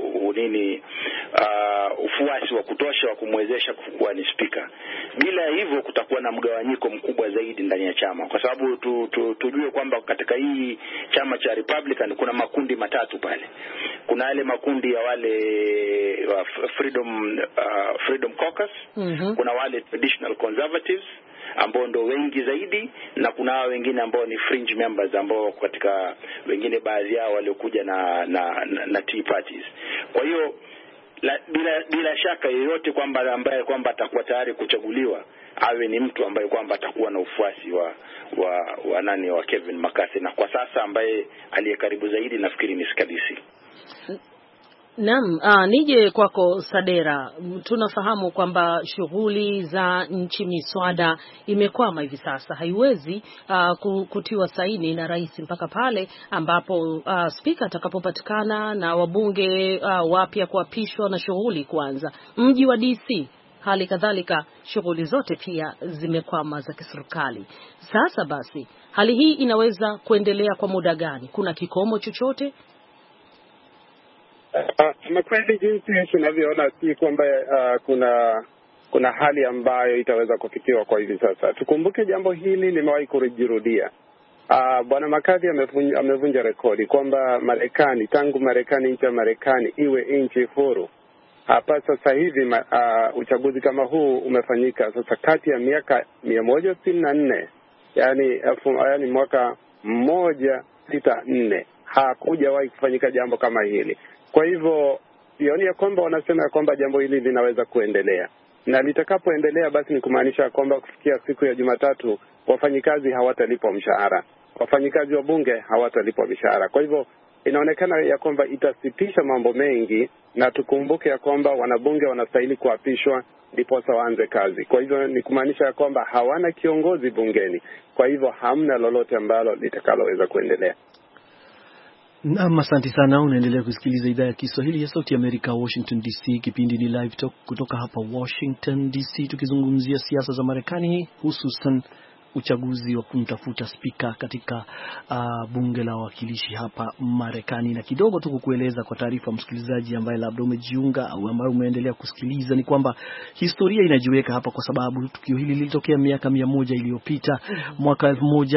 ufuasi wa kutosha wa kumwezesha kuwa ni speaker. Bila hivyo kutakuwa na mgawanyiko mkubwa zaidi ndani ya chama, kwa sababu tujue kwamba katika hii chama cha Republican kuna makundi matatu pale. Kuna yale makundi ya wale Freedom Caucus, kuna wale traditional conservatives ambao ndo wengi zaidi, na kuna wengine ambao ni fringe members ambao katika wengine baadhi yao waliokuja na Tea Parties. Kwa hiyo bila shaka yoyote kwamba ambaye kwamba atakuwa tayari kuchaguliwa awe ni mtu ambaye kwamba atakuwa na ufuasi wa Kevin McCarthy, na kwa sasa ambaye aliye karibu zaidi nafikiri ni Scalise. Naam, nije kwako Sadera. Tunafahamu kwamba shughuli za nchi miswada imekwama hivi sasa, haiwezi kutiwa saini na rais mpaka pale ambapo spika atakapopatikana na wabunge wapya kuapishwa na shughuli kuanza. Mji wa DC hali kadhalika shughuli zote pia zimekwama za kiserikali. Sasa basi hali hii inaweza kuendelea kwa muda gani? Kuna kikomo chochote? Makweli jinsi tunavyoona si kwamba kuna hali ambayo itaweza kufikiwa kwa hivi sasa. Tukumbuke jambo hili limewahi kujirudia. Bwana McCarthy amevunja rekodi kwamba Marekani, tangu Marekani, nchi ya Marekani iwe nchi huru, hapa sasa hivi uchaguzi kama huu umefanyika sasa kati ya miaka 164, yani mwaka 164 hakujawahi kufanyika jambo kama hili. Kwa hivyo sioni ya kwamba wanasema ya kwamba jambo hili linaweza kuendelea, na litakapoendelea basi ni kumaanisha kwamba kufikia siku ya Jumatatu wafanyikazi hawatalipwa mshahara, wafanyikazi wa bunge hawatalipwa mshahara. Kwa hivyo inaonekana ya kwamba itasitisha mambo mengi, na tukumbuke ya kwamba wanabunge wanastahili kuapishwa ndipo waanze kazi. Kwa hivyo ni kumaanisha ya kwamba hawana kiongozi bungeni, kwa hivyo hamna lolote ambalo litakaloweza kuendelea. Naam, asante sana. Unaendelea kusikiliza idhaa ya Kiswahili ya Sauti ya Amerika, Washington DC. Kipindi ni Live Talk kutoka hapa Washington DC, tukizungumzia siasa za Marekani, hususan uchaguzi wa kumtafuta spika katika bunge la wawakilishi hapa Marekani. Na kidogo tu kukueleza kwa taarifa msikilizaji ambaye labda umejiunga au ambaye umeendelea kusikiliza, ni kwamba historia inajiweka hapa kwa sababu tukio hili lilitokea miaka 100 iliyopita, mwaka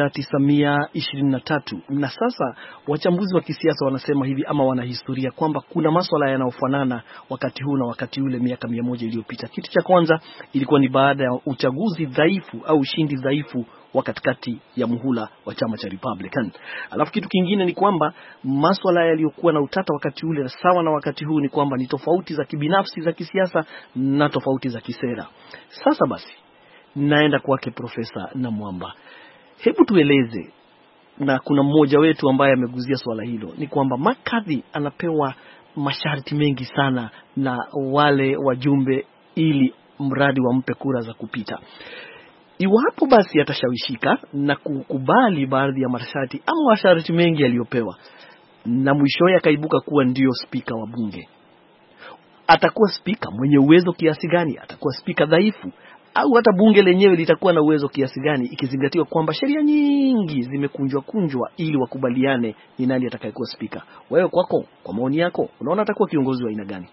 1923. Na sasa wachambuzi wa kisiasa wanasema hivi, ama wanahistoria, kwamba kuna masuala yanayofanana wakati huu na wakati ule miaka 100 iliyopita. Kitu cha kwanza ilikuwa ni baada ya uchaguzi dhaifu au ushindi dhaifu wa katikati ya muhula wa chama cha Republican. Alafu kitu kingine ni kwamba masuala yaliyokuwa na utata wakati ule na sawa na wakati huu ni kwamba ni tofauti za kibinafsi za kisiasa na tofauti za kisera. Sasa basi naenda kwake Profesa Namwamba. Hebu tueleze, na kuna mmoja wetu ambaye ameguzia swala hilo, ni kwamba McCarthy anapewa masharti mengi sana na wale wajumbe ili mradi wampe kura za kupita. Iwapo basi atashawishika na kukubali baadhi ya masharti ama masharti mengi aliyopewa, na mwishowe akaibuka kuwa ndio spika wa bunge, atakuwa spika mwenye uwezo kiasi gani? Atakuwa spika dhaifu? Au hata bunge lenyewe litakuwa na uwezo kiasi gani, ikizingatiwa kwamba sheria nyingi zimekunjwa ili wakubaliane ni nani atakayekuwa spika? Wewe kwako, kwa maoni yako, unaona atakuwa kiongozi wa aina gani?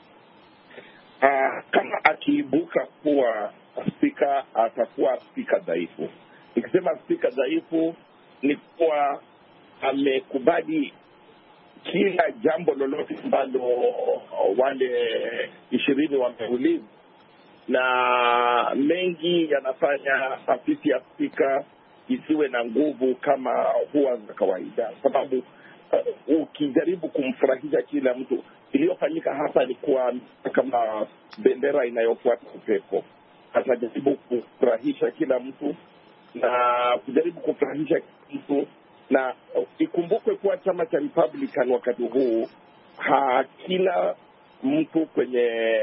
Kama akiibuka kuwa spika, atakuwa spika dhaifu. Nikisema spika dhaifu ni kuwa amekubali kila jambo lolote ambalo wale 20 wameuliza, na mengi yanafanya afisi ya spika isiwe na nguvu kama huwa za kawaida, sababu ukijaribu kumfurahisha kila mtu, iliyofanyika hapa ni kuwa kama bendera inayofuata upepo. Atajaribu kufurahisha kila mtu na kujaribu kufurahisha kila mtu, na ikumbukwe kuwa chama cha Republican wakati huu hakina mtu kwenye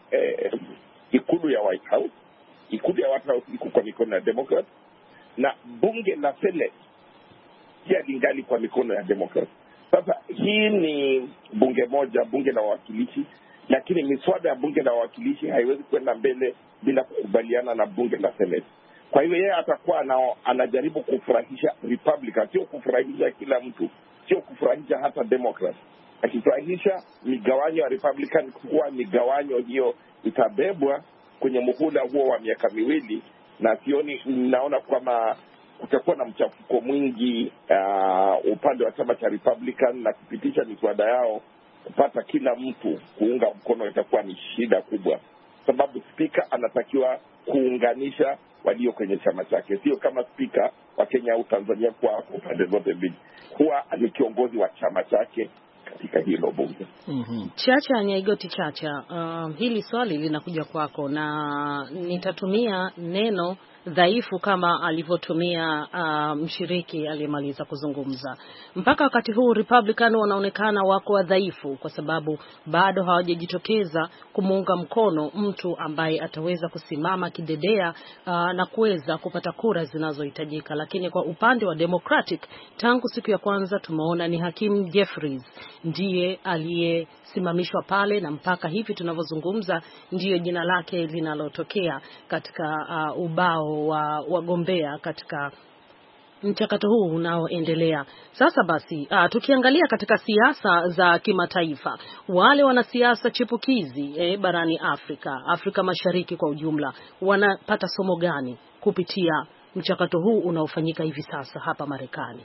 ikulu ya White House. Ikulu ya White House iko kwa mikono ya Democrat, na bunge la Senate pia lingali kwa mikono ya Democrat. Sasa hii ni bunge moja, bunge la wawakilishi, lakini miswada ya bunge la wawakilishi haiwezi kwenda mbele bila kukubaliana na bunge la Senate. Kwa hivyo yeye atakuwa anajaribu kufurahisha Republican, sio kufurahisha kila mtu, sio kufurahisha hata Democrat. Akifurahisha migawanyo ya Republican, kuwa migawanyo hiyo itabebwa kwenye muhula huo wa miaka miwili, na naona kwamba kutakuwa na mchafuko mwingi upande wa chama cha Republican, na kupitisha miswada yao kupata kila mtu kuunga mkono itakuwa ni shida kubwa, sababu spika anatakiwa kuunganisha walio kwenye chama chake, sio kama spika wa Kenya au Tanzania kwa upande zote mbili, huwa ni kiongozi wa chama chake katika hilo bunge. Chacha Nyaigoti Chacha, hili swali linakuja kwako, na nitatumia neno dhaifu kama alivyotumia mshiriki aliyemaliza kuzungumza. Mpaka wakati huu Republican wanaonekana wako wadhaifu kwa sababu bado hawajajitokeza kumuunga mkono mtu ambaye ataweza kusimama kidedea na kuweza kupata kura zinazohitajika. Lakini kwa upande wa Democratic, tangu siku ya kwanza tumeona ni Hakeem Jeffries ndiye aliyesimamishwa pale, na mpaka hivi tunavyozungumza ndiyo jina lake linalotokea katika ubao wa wagombea katika mchakato huu unaoendelea. Sasa basi, tukiangalia katika siasa za kimataifa, wale wanasiasa chipukizi barani Afrika Mashariki kwa ujumla, wanapata somo gani kupitia mchakato huu unaofanyika hivi sasa hapa Marekani?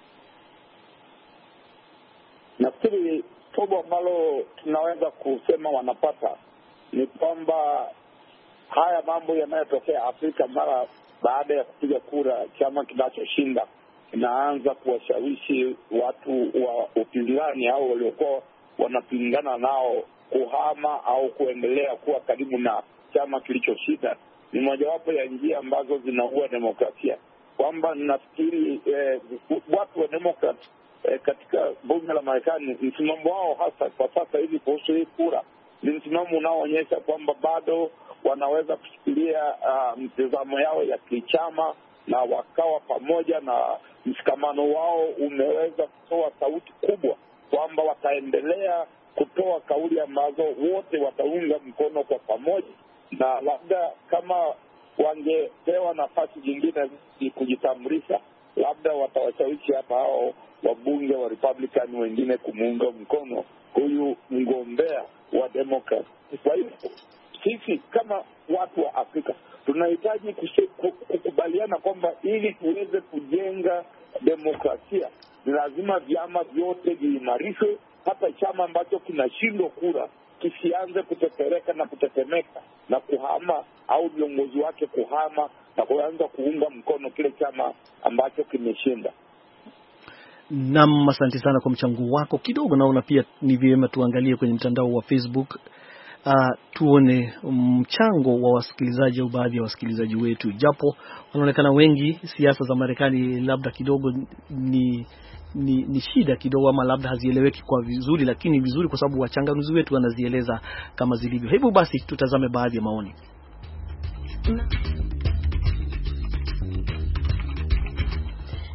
Nafikiri somo ambalo tunaweza kusema wanapata ni kwamba haya mambo yanayotokea Afrika mara baada ya kupiga kura, chama kinachoshinda inaanza kuwashawishi watu wa upinzani au waliokuwa wanapingana nao kuhama au kuendelea kuwa karibu na chama kilichoshinda. Ni mojawapo ya njia ambazo zinaua demokrasia, kwamba nafikiri watu wa Democrat katika bunge la Marekani, msimamo wao hasa kwa sasa hivi kuhusu hii kura ni msimamo unaoonyesha kwamba bado wanaweza kushikilia mtazamo yao ya kichama na wakawa pamoja, na mshikamano wao umeweza kutoa sauti kubwa kwamba wataendelea kutoa kauli ambazo wote wataunga mkono kwa pamoja, na labda kama wangepewa nafasi nyingine kujitambulisha, labda watawashawishi hapa hao wabunge wa Republican wengine kumuunga mkono huyu mgombea wa Democrat. Kwa hivyo sisi kama watu wa Afrika tunahitaji kukubaliana kwamba ili tuweze kujenga demokrasia ni lazima vyama vyote viimarishwe. Hata chama ambacho kinashindwa kura kisianze kutetereka na kutetemeka na kuhama, au viongozi wake kuhama na kuanza kuunga mkono kile chama ambacho kimeshinda. Naam, asante sana kwa mchango wako. Kidogo naona pia ni vyema tuangalie kwenye mtandao wa Facebook, tuone mchango wa wasikilizaji au baadhi ya wasikilizaji wetu, japo wanaonekana wengi. Siasa za Marekani labda kidogo ni shida kidogo, ama labda hazieleweki kwa vizuri, lakini vizuri kwa sababu wachanganuzi wetu wanazieleza kama zilivyo. Hebu basi tutazame baadhi ya maoni.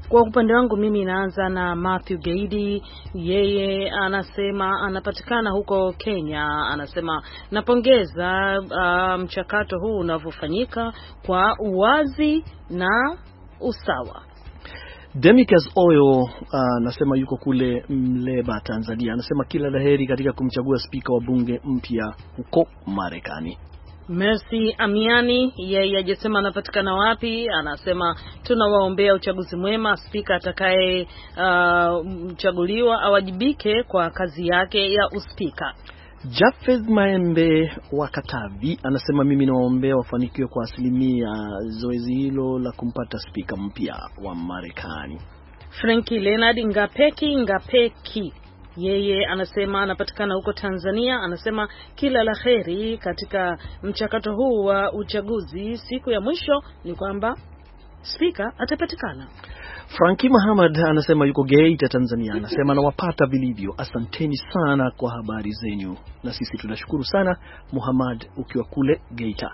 Kwa upande wangu mimi naanza na Matthew Gaidi. Yeye anasema anapatikana huko Kenya. Anasema napongeza mchakato huu unavyofanyika kwa uwazi na usawa. Demicus Oyo anasema yuko kule Mleba, Tanzania. Anasema kila laheri katika kumchagua spika wa bunge mpya huko Marekani. Mercy Amiani, yeye hajasema anapatikana wapi. Anasema tunawaombea uchaguzi mwema, spika atakaye mchaguliwa awajibike kwa kazi yake ya uspika. Jafeth Maembe wa Katavi anasema mimi nawaombea wafanikiwe kwa asilimia zoezi hilo la kumpata spika mpya wa Marekani. Frankie Leonard Ngapeki yeye anasema anapatikana huko Tanzania. Anasema kila laheri katika mchakato huu wa uchaguzi. Siku ya mwisho ni kwamba spika atapatikana. Frankie Muhammad anasema yuko Geita, Tanzania. Anasema nawapata vilivyo. Asanteni sana kwa habari zenyu. Na sisi tunashukuru sana Muhammad ukiwa kule Geita.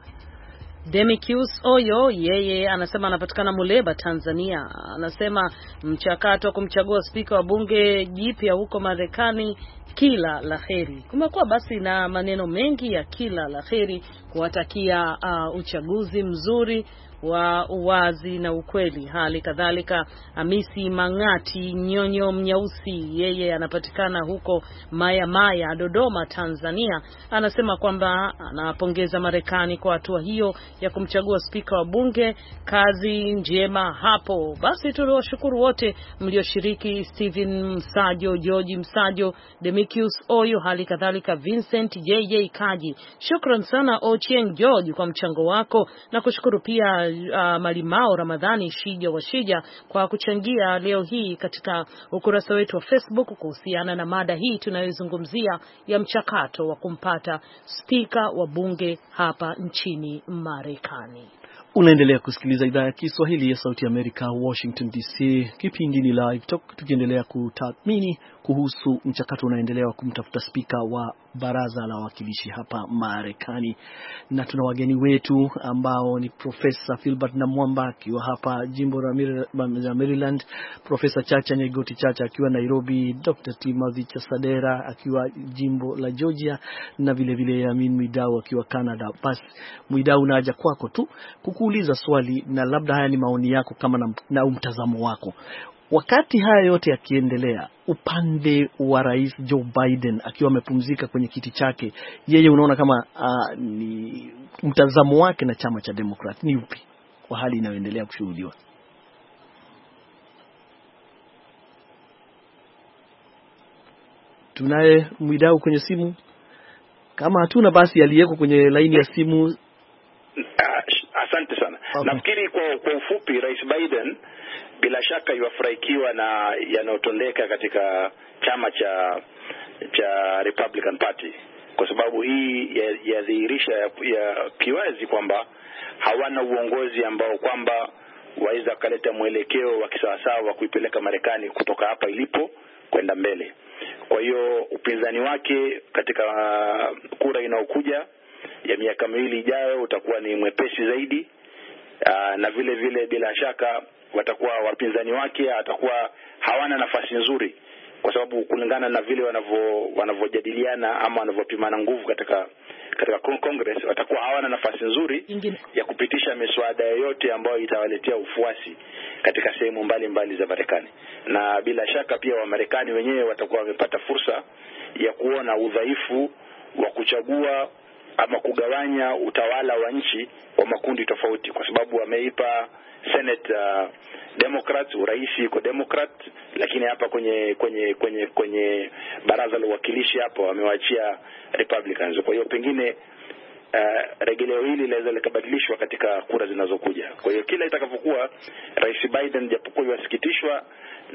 Demicus Oyo yeye anasema anapatikana Muleba, Tanzania. Anasema mchakato wa kumchagua spika wa bunge jipya huko Marekani, kila laheri. Kumekuwa basi na maneno mengi ya kila laheri kuwatakia uchaguzi mzuri wa uwazi na ukweli. Hali kadhalika Hamisi Mangati Nyonyo Mnyausi, yeye anapatikana huko Maya Dodoma, Tanzania. Anasema kwamba anapongeza Marekani kwa hatua hiyo ya kumchagua spika wa bunge. Kazi njema hapo. Basi tuliwashukuru wote mlioshiriki: Steven Msajo, George Msajo, Demicus Oyo, hali kadhalika Vincent JJ Kaji. Shukran sana Ochieng George kwa mchango wako, na kushukuru pia Malimao Ramadhani Shija wa Shija kwa kuchangia leo hii katika ukurasa wetu wa Facebook kuhusiana na mada hii tunayozungumzia ya mchakato wa kumpata spika wa bunge hapa nchini Marekani. Unaendelea kusikiliza idhaa ya Kiswahili ya Sauti ya Amerika, Washington DC. Kipindi ni Live Talk, tukiendelea kutathmini kuhusu mchakato unaendelea wa kumtafuta spika wa baraza la wawakilishi hapa Marekani. Na tuna wageni wetu ambao ni Profesa Philbert Namwamba akiwa hapa jimbo la Maryland, Profesa Chacha Nyegoti Chacha akiwa Nairobi, Dr. Timothy Chasadera akiwa jimbo la Georgia, na vile vile Amin Mwidau akiwa Canada. Basi Mwidau, naja kwako tu kukuuliza swali, na labda haya ni maoni yako kama na mtazamo wako. Wakati haya yote yakiendelea, upande wa Rais Joe Biden akiwa amepumzika kwenye kiti chake, yeye unaona kama ni mtazamo wake na chama cha Democrat ni upi kwa hali inayoendelea kushuhudiwa? Tunaye Mwidau kwenye simu? Kama hatuna, basi aliyeko kwenye laini ya simu. Asante sana. Okay. Nafikiri kwa ufupi, Rais Biden bila shaka yuafurahikiwa na yanayotendeka katika chama cha Republican Party, kwa sababu hii yadhihirisha ya kiwazi kwamba hawana uongozi ambao kwamba waweza kuleta mwelekeo wa kisawasawa wa kuipeleka Marekani kutoka hapa ilipo kwenda mbele. Kwa hiyo upinzani wake katika kura inayokuja ya miaka miwili ijayo utakuwa ni mwepesi zaidi, na vile vile bila shaka watakuwa wapinzani wake atakuwa hawana nafasi nzuri, kwa sababu kulingana na vile wanavyojadiliana ama wanavyopimana nguvu katika Congress, watakuwa hawana nafasi nzuri ya kupitisha miswada yote ambayo itawaletea ufuasi katika sehemu mbalimbali za Marekani. Na bila shaka pia Wamarekani wenyewe watakuwa wamepata fursa ya kuona udhaifu wa kuchagua ama kugawanya utawala wa nchi wa makundi tofauti, kwa sababu wameipa Senate Democrats, uraisi kwa Democrat, lakini hapa kwenye baraza la wawakilishi hapo wamewaachia Republicans. Kwa hiyo pengine regeleo hili laweza likabadilishwa katika kura zinazokuja. Kwa hiyo kila itakavyokuwa, Rais Biden japokuwa yasikitishwa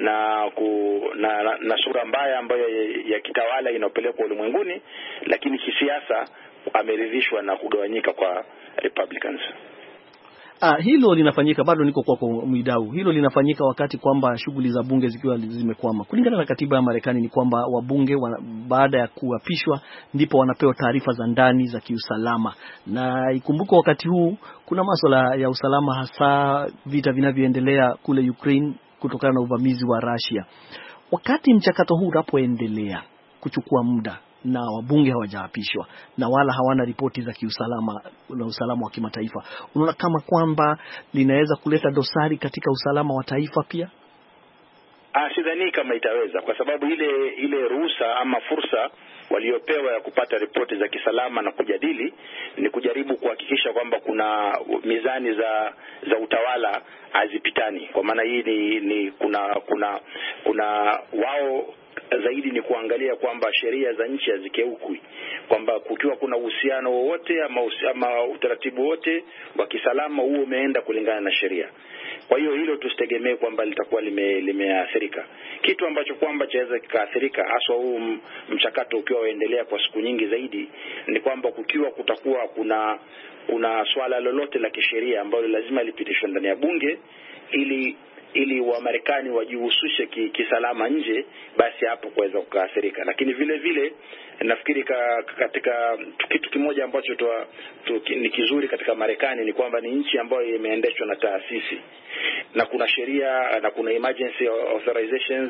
na sura mbaya ambayo ya kitawala inapelekwa ulimwenguni, lakini kisiasa ameridhishwa na kugawanyika kwa Republicans. Hilo linafanyika, bado niko kwa Mwidau. Hilo linafanyika wakati kwamba shughuli za bunge zikiwa zimekwama. Kulingana na katiba ya Marekani ni kwamba wabunge baada ya kuapishwa ndipo wanapewa taarifa za ndani za kiusalama. Na ikumbuke wakati huu kuna masuala ya usalama, hasa vita vinavyoendelea kule Ukraine kutokana na uvamizi wa Russia. Wakati mchakato huu unapoendelea kuchukua muda na wabunge hawajaapishwa na wala hawana ripoti za kiusalama na usalama wa kimataifa, unaona kama kwamba linaweza kuleta dosari katika usalama wa taifa pia? Sidhani kama itaweza, kwa sababu ile ruhusa ama fursa waliopewa ya kupata ripoti za kisalama na kujadili ni kujaribu kuhakikisha kwamba kuna mizani za utawala hazipitani. Kwa maana hii ni kuna wao zaidi ni kuangalia kwamba sheria za nchi hazikeukwi, kwamba kukiwa kuna uhusiano wowote ama utaratibu wote wa kisalama huo umeenda kulingana na sheria. Kwa hiyo hilo tusitegemee kwamba litakuwa limeathirika. Kitu ambacho kwamba chaweza kikaathirika haswa huu mchakato ukiwa uendelea kwa siku nyingi zaidi ni kwamba kukiwa kutakuwa kuna swala lolote la kisheria ambalo lazima lipitishwe ndani ya bunge ili Wamarekani wajihusishe kisalama nje, basi hapo kuweza kukaathirika. Lakini vile vile nafikiri katika kitu kimoja ambacho ni kizuri katika Marekani ni kwamba ni nchi ambayo imeendeshwa na taasisi na kuna sheria na kuna emergency authorizations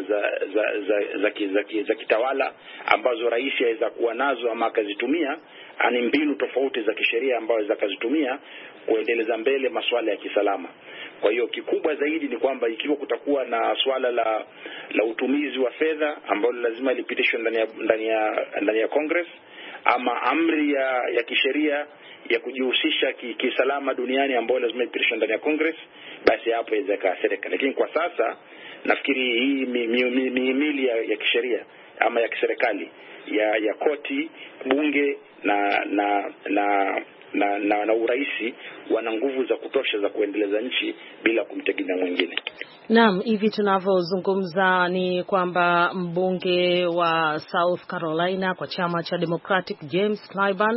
za kitawala ambazo rais aweza kuwa nazo ama akazitumia. Ani mbinu tofauti za kisheria ambazo zakazitumia kuendeleza mbele masuala ya kisalama. Kwa hiyo kikubwa zaidi ni kwamba ikiwa kutakuwa na swala la utumizi wa fedha ambalo lazima lipitishwe ndani ya Congress ama amri ya kisheria ya kujihusisha kisalama duniani ambayo lazima ipitishwe ndani ya Congress, basi hapo inaweza kaathirika. Lakini kwa sasa nafikiri hii mihimili ya kisheria ama ya kiserikali ya koti, bunge na uraisi wana nguvu za kutosha za kuendeleza nchi bila kumtegemea mwingine. Naam, hivi tunavyozungumza ni kwamba mbunge wa South Carolina kwa chama cha Democratic James Clyburn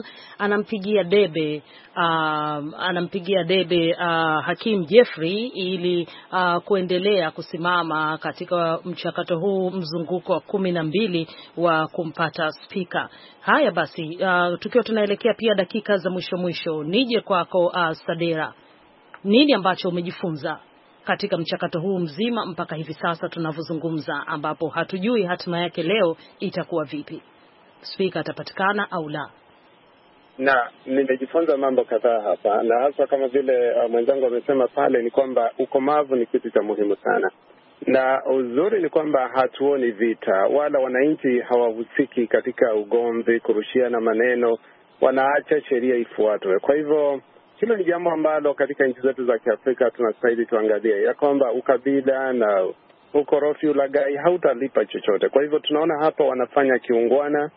anampigia debe Hakeem Jeffrey ili kuendelea kusimama katika mchakato huu mzunguko wa 12 wa kumpata spika. Haya basi, tukiwa tunaelekea pia dakika za mwisho, nije kwako Sadera. Nini ambacho umejifunza katika mchakato huu mzima mpaka hivi sasa tunavyozungumza, ambapo hatujui hatima yake leo itakuwa vipi? Spika atapatikana au la? Na nimejifunza mambo kadhaa hapa, na hasa kama vile mwenzangu amesema pale ni kwamba ukomavu ni kitu cha muhimu sana. Na uzuri ni kwamba hatuoni vita wala wananchi hawahusiki katika ugomvi, kurushiana maneno, wanaacha sheria ifuatwe. Kwa hivyo hilo ni jambo ambalo katika nchi zetu za Kiafrika tunastahili tuangalie, ya kwamba ukabila na ukorofi, ulaghai hautalipa chochote. Kwa hivyo tunaona hapa wanafanya kiungwana.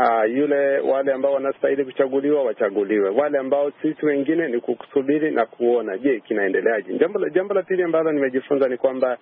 Wale ambao wanastahili kuchaguliwa wachaguliwe, wale ambao sisi wengine ni kukusubiri na kuona je kinaendeleaje. Jambo la pili ambalo nimejifunza ni kwamba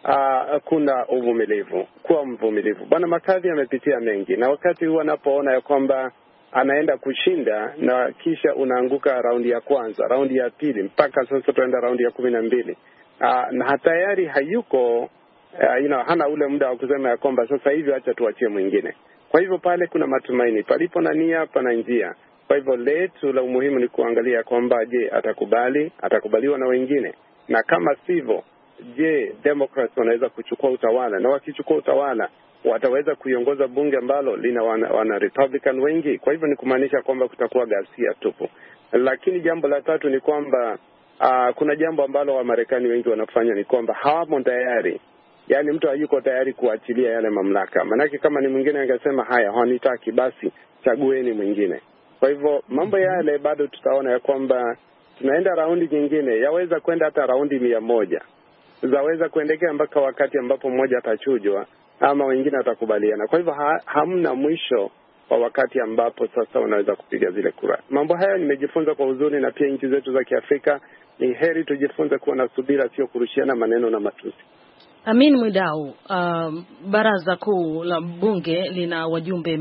kuna uvumilivu, kuwa mvumilivu. Bwana McCarthy amepitia mengi, na wakati huu anapoona ya kwamba anaenda kushinda na kisha unaanguka raundi ya kwanza, raundi ya pili, mpaka sasa tuenda raundi ya 12, na tayari hayuko hana ule muda wa kusema ya kwamba sasa hivi acha tuachie mwingine. Kwa hivyo pale kuna matumaini, palipo na nia pana njia. Kwa hivyo letu la umuhimu ni kuangalia kwamba je, atakubaliwa na wengine, na kama sivyo, je, Democrats wanaweza kuchukua utawala, na wakichukua utawala wataweza kuiongoza bunge ambalo lina wana Republican wengi. Kwa hivyo ni kumaanisha kwamba kutakuwa ghasia tupu. Lakini jambo la tatu ni kwamba kuna jambo ambalo Wamarekani wengi wanafanya, ni kwamba hawamo tayari. Yaani mtu hayuko tayari kuachilia yale mamlaka. Manake kama ni mwingine angesema haya hawanitaki, basi chagueni mwingine. Kwa hivyo mambo yale bado tutaona ya kwamba tunaenda raundi nyingine, yaweza kwenda hata raundi 100. Zaweza kuendekea mpaka wakati ambapo mmoja atachujwa ama wengine watakubaliana. Kwa hivyo hamna mwisho wa wakati ambapo sasa unaweza kupiga zile kura. Mambo haya nimejifunza kwa uzuri, na pia nchi zetu za Kiafrika ni heri tujifunze kuwa na subira, sio kurushiana maneno na matusi. Amin Mwidau, baraza kuu la bunge lina wajumbe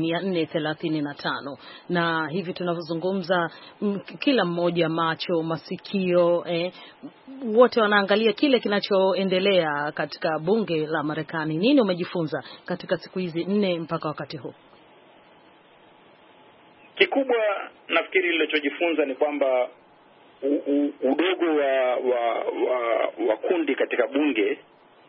435 na hivi tunavyozungumza kila mmoja macho, masikio, wote wanaangalia kile kinachoendelea katika bunge la Marekani. Nini umejifunza katika siku hizi 4 mpaka wakati huu? Kikubwa nafikiri nilichojifunza ni kwamba udogo wa kundi katika bunge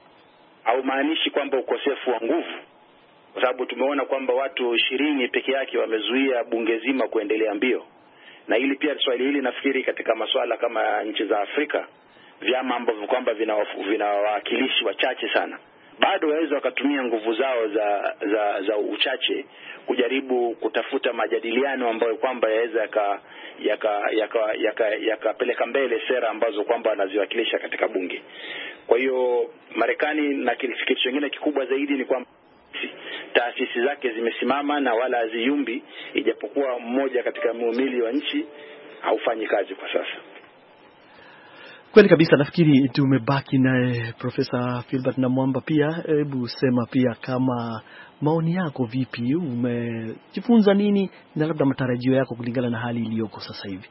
haumaanishi kwamba ukosefu wa nguvu, kwa sababu tumeona kwamba watu 20 peke yake wamezuia bunge zima kuendelea mbio. Na hili pia swali hili nafikiri katika masuala kama nchi za Afrika, vyama ambavyo kwamba vina wawakilishi wachache sana, bado waweza wakatumia nguvu zao za uchache kujaribu kutafuta majadiliano ambayo kwamba yaweza yakapeleka mbele sera ambazo kwamba wanaziwakilisha katika bunge. Kwa hiyo Marekani, na kitu kingine kikubwa zaidi ni kwamba taasisi zake zimesimama na wala haziyumbi, ijapokuwa mmoja katika muhimili wa nchi haufanyi kazi kwa sasa. Kweli kabisa. Nafikiri tumebaki naye Profesa Philbert Namwamba pia. Hebu sema pia kama maoni yako vipi, umejifunza nini na labda matarajio yako kulingana na hali iliyoko sasa hivi?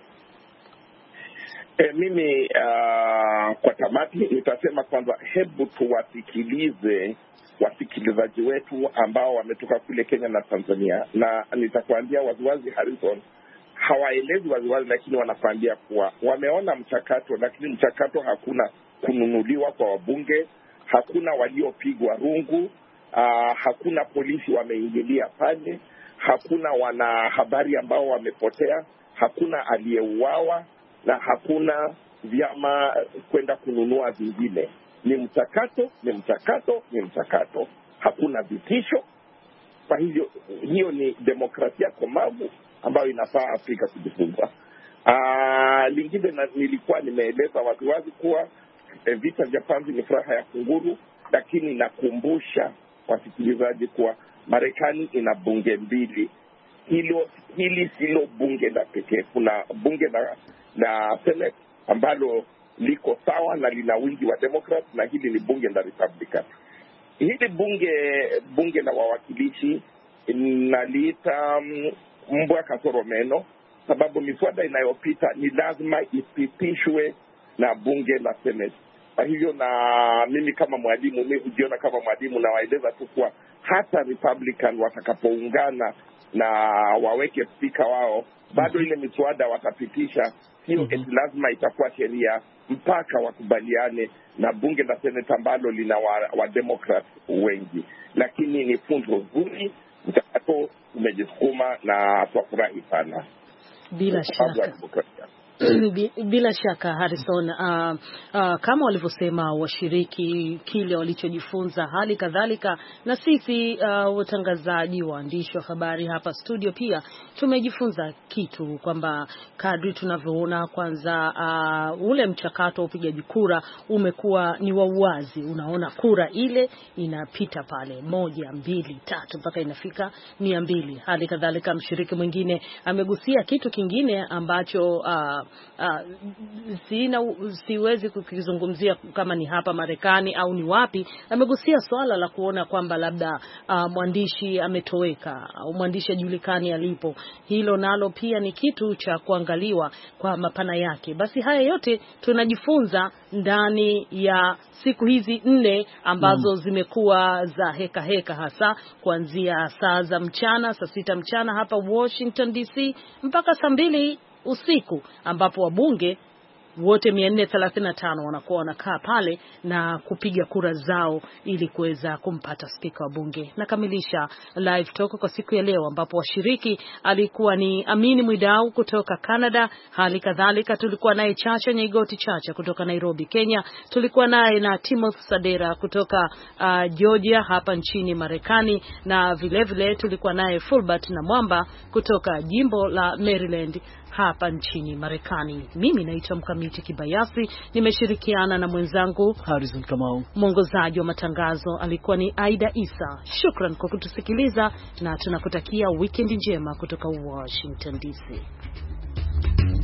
Mimi kwa tamati nitasema kwanza, hebu tuwasikilize wasikilizaji wetu ambao wametoka kule Kenya na Tanzania, na nitakwambia waziwazi Harrison, hawaelezi waziwazi, lakini wanakwambia kuwa wameona mchakato, lakini mchakato hakuna kununuliwa kwa wabunge, hakuna waliopigwa rungu, hakuna polisi wameingilia pale, hakuna wanahabari ambao wamepotea, hakuna aliyeuawa, na hakuna vyama kwenda kununua vingine. Ni mchakato, hakuna vitisho. Kwa hivyo hiyo ni demokrasia komavu ambayo inafaa Afrika kujifunza. Lingine nilikuwa nimeeleza waziwazi kuwa vita vya panzi ni furaha ya kunguru, lakini nakumbusha wasikilizaji kuwa Marekani ina bunge mbili. Hili silo bunge la pekee. Kuna bunge la Senate ambalo liko sawa na lina wingi wa Democrat, na hili ni bunge la Republican. Hili bunge la wawakilishi naliita mbwa kasoro meno, sababu miswada inayopita ni lazima ipitishwe na bunge la Senate. Kwa hivyo na mimi kama mwalimu, mimi hujiona kama mwalimu, na waeleza tu kuwa hata Republican watakapoungana na waweke spika wao, bado ile miswada watapitisha, sio eti lazima itakuwa sheria, mpaka wakubaliane na bunge la Senate ambalo lina wa Democrat wengi. Lakini ni funzo zuri, mchakato umejisukuma na twafurahi sana. Bila shaka Harrison, kama walivyosema washiriki kile walichojifunza, hali kadhalika na sisi watangazaji, waandishi wa habari hapa studio pia tumejifunza kitu, kwamba kadri tunavyoona kwanza ule mchakato wa upigaji kura umekuwa ni wa uwazi. Unaona kura ile inapita pale 1, 2, 3 mpaka inafika 200. Hali kadhalika mshiriki mwingine amegusia kitu kingine ambacho siwezi kukizungumzia kama ni hapa Marekani au ni wapi. Amegusia swala la kuona kwamba labda mwandishi ametoweka au mwandishi hajulikani alipo. Hilo nalo pia ni kitu cha kuangaliwa kwa mapana yake. Basi haya yote tunajifunza ndani ya siku hizi 4 ambazo zimekuwa za heka hasa kuanzia saa za mchana, saa 6 mchana hapa Washington DC mpaka saa 2 usiku, ambapo wabunge wote 435 wanakuwa wanakaa pale na kupiga kura zao ili kuweza kumpata spika wa bunge. Nakamilisha live talk kwa siku ya leo, ambapo washiriki alikuwa ni Amini Mwidau kutoka Canada, hali kadhalika tulikuwa naye Chacha Nyaigoti Chacha kutoka Nairobi, Kenya, tulikuwa naye na Timothy Sadera kutoka Georgia hapa nchini Marekani, na vile tulikuwa naye Fulbert Namwamba kutoka jimbo la Maryland hapa nchini Marekani. Mimi naitwa Mkamiti Kibayasi, nimeshirikiana na mwenzangu Harrison Kamau. Mwongozaji wa matangazo alikuwa ni Aida Isa. Shukran kwa kutusikiliza na tunakutakia weekend njema kutoka Washington DC.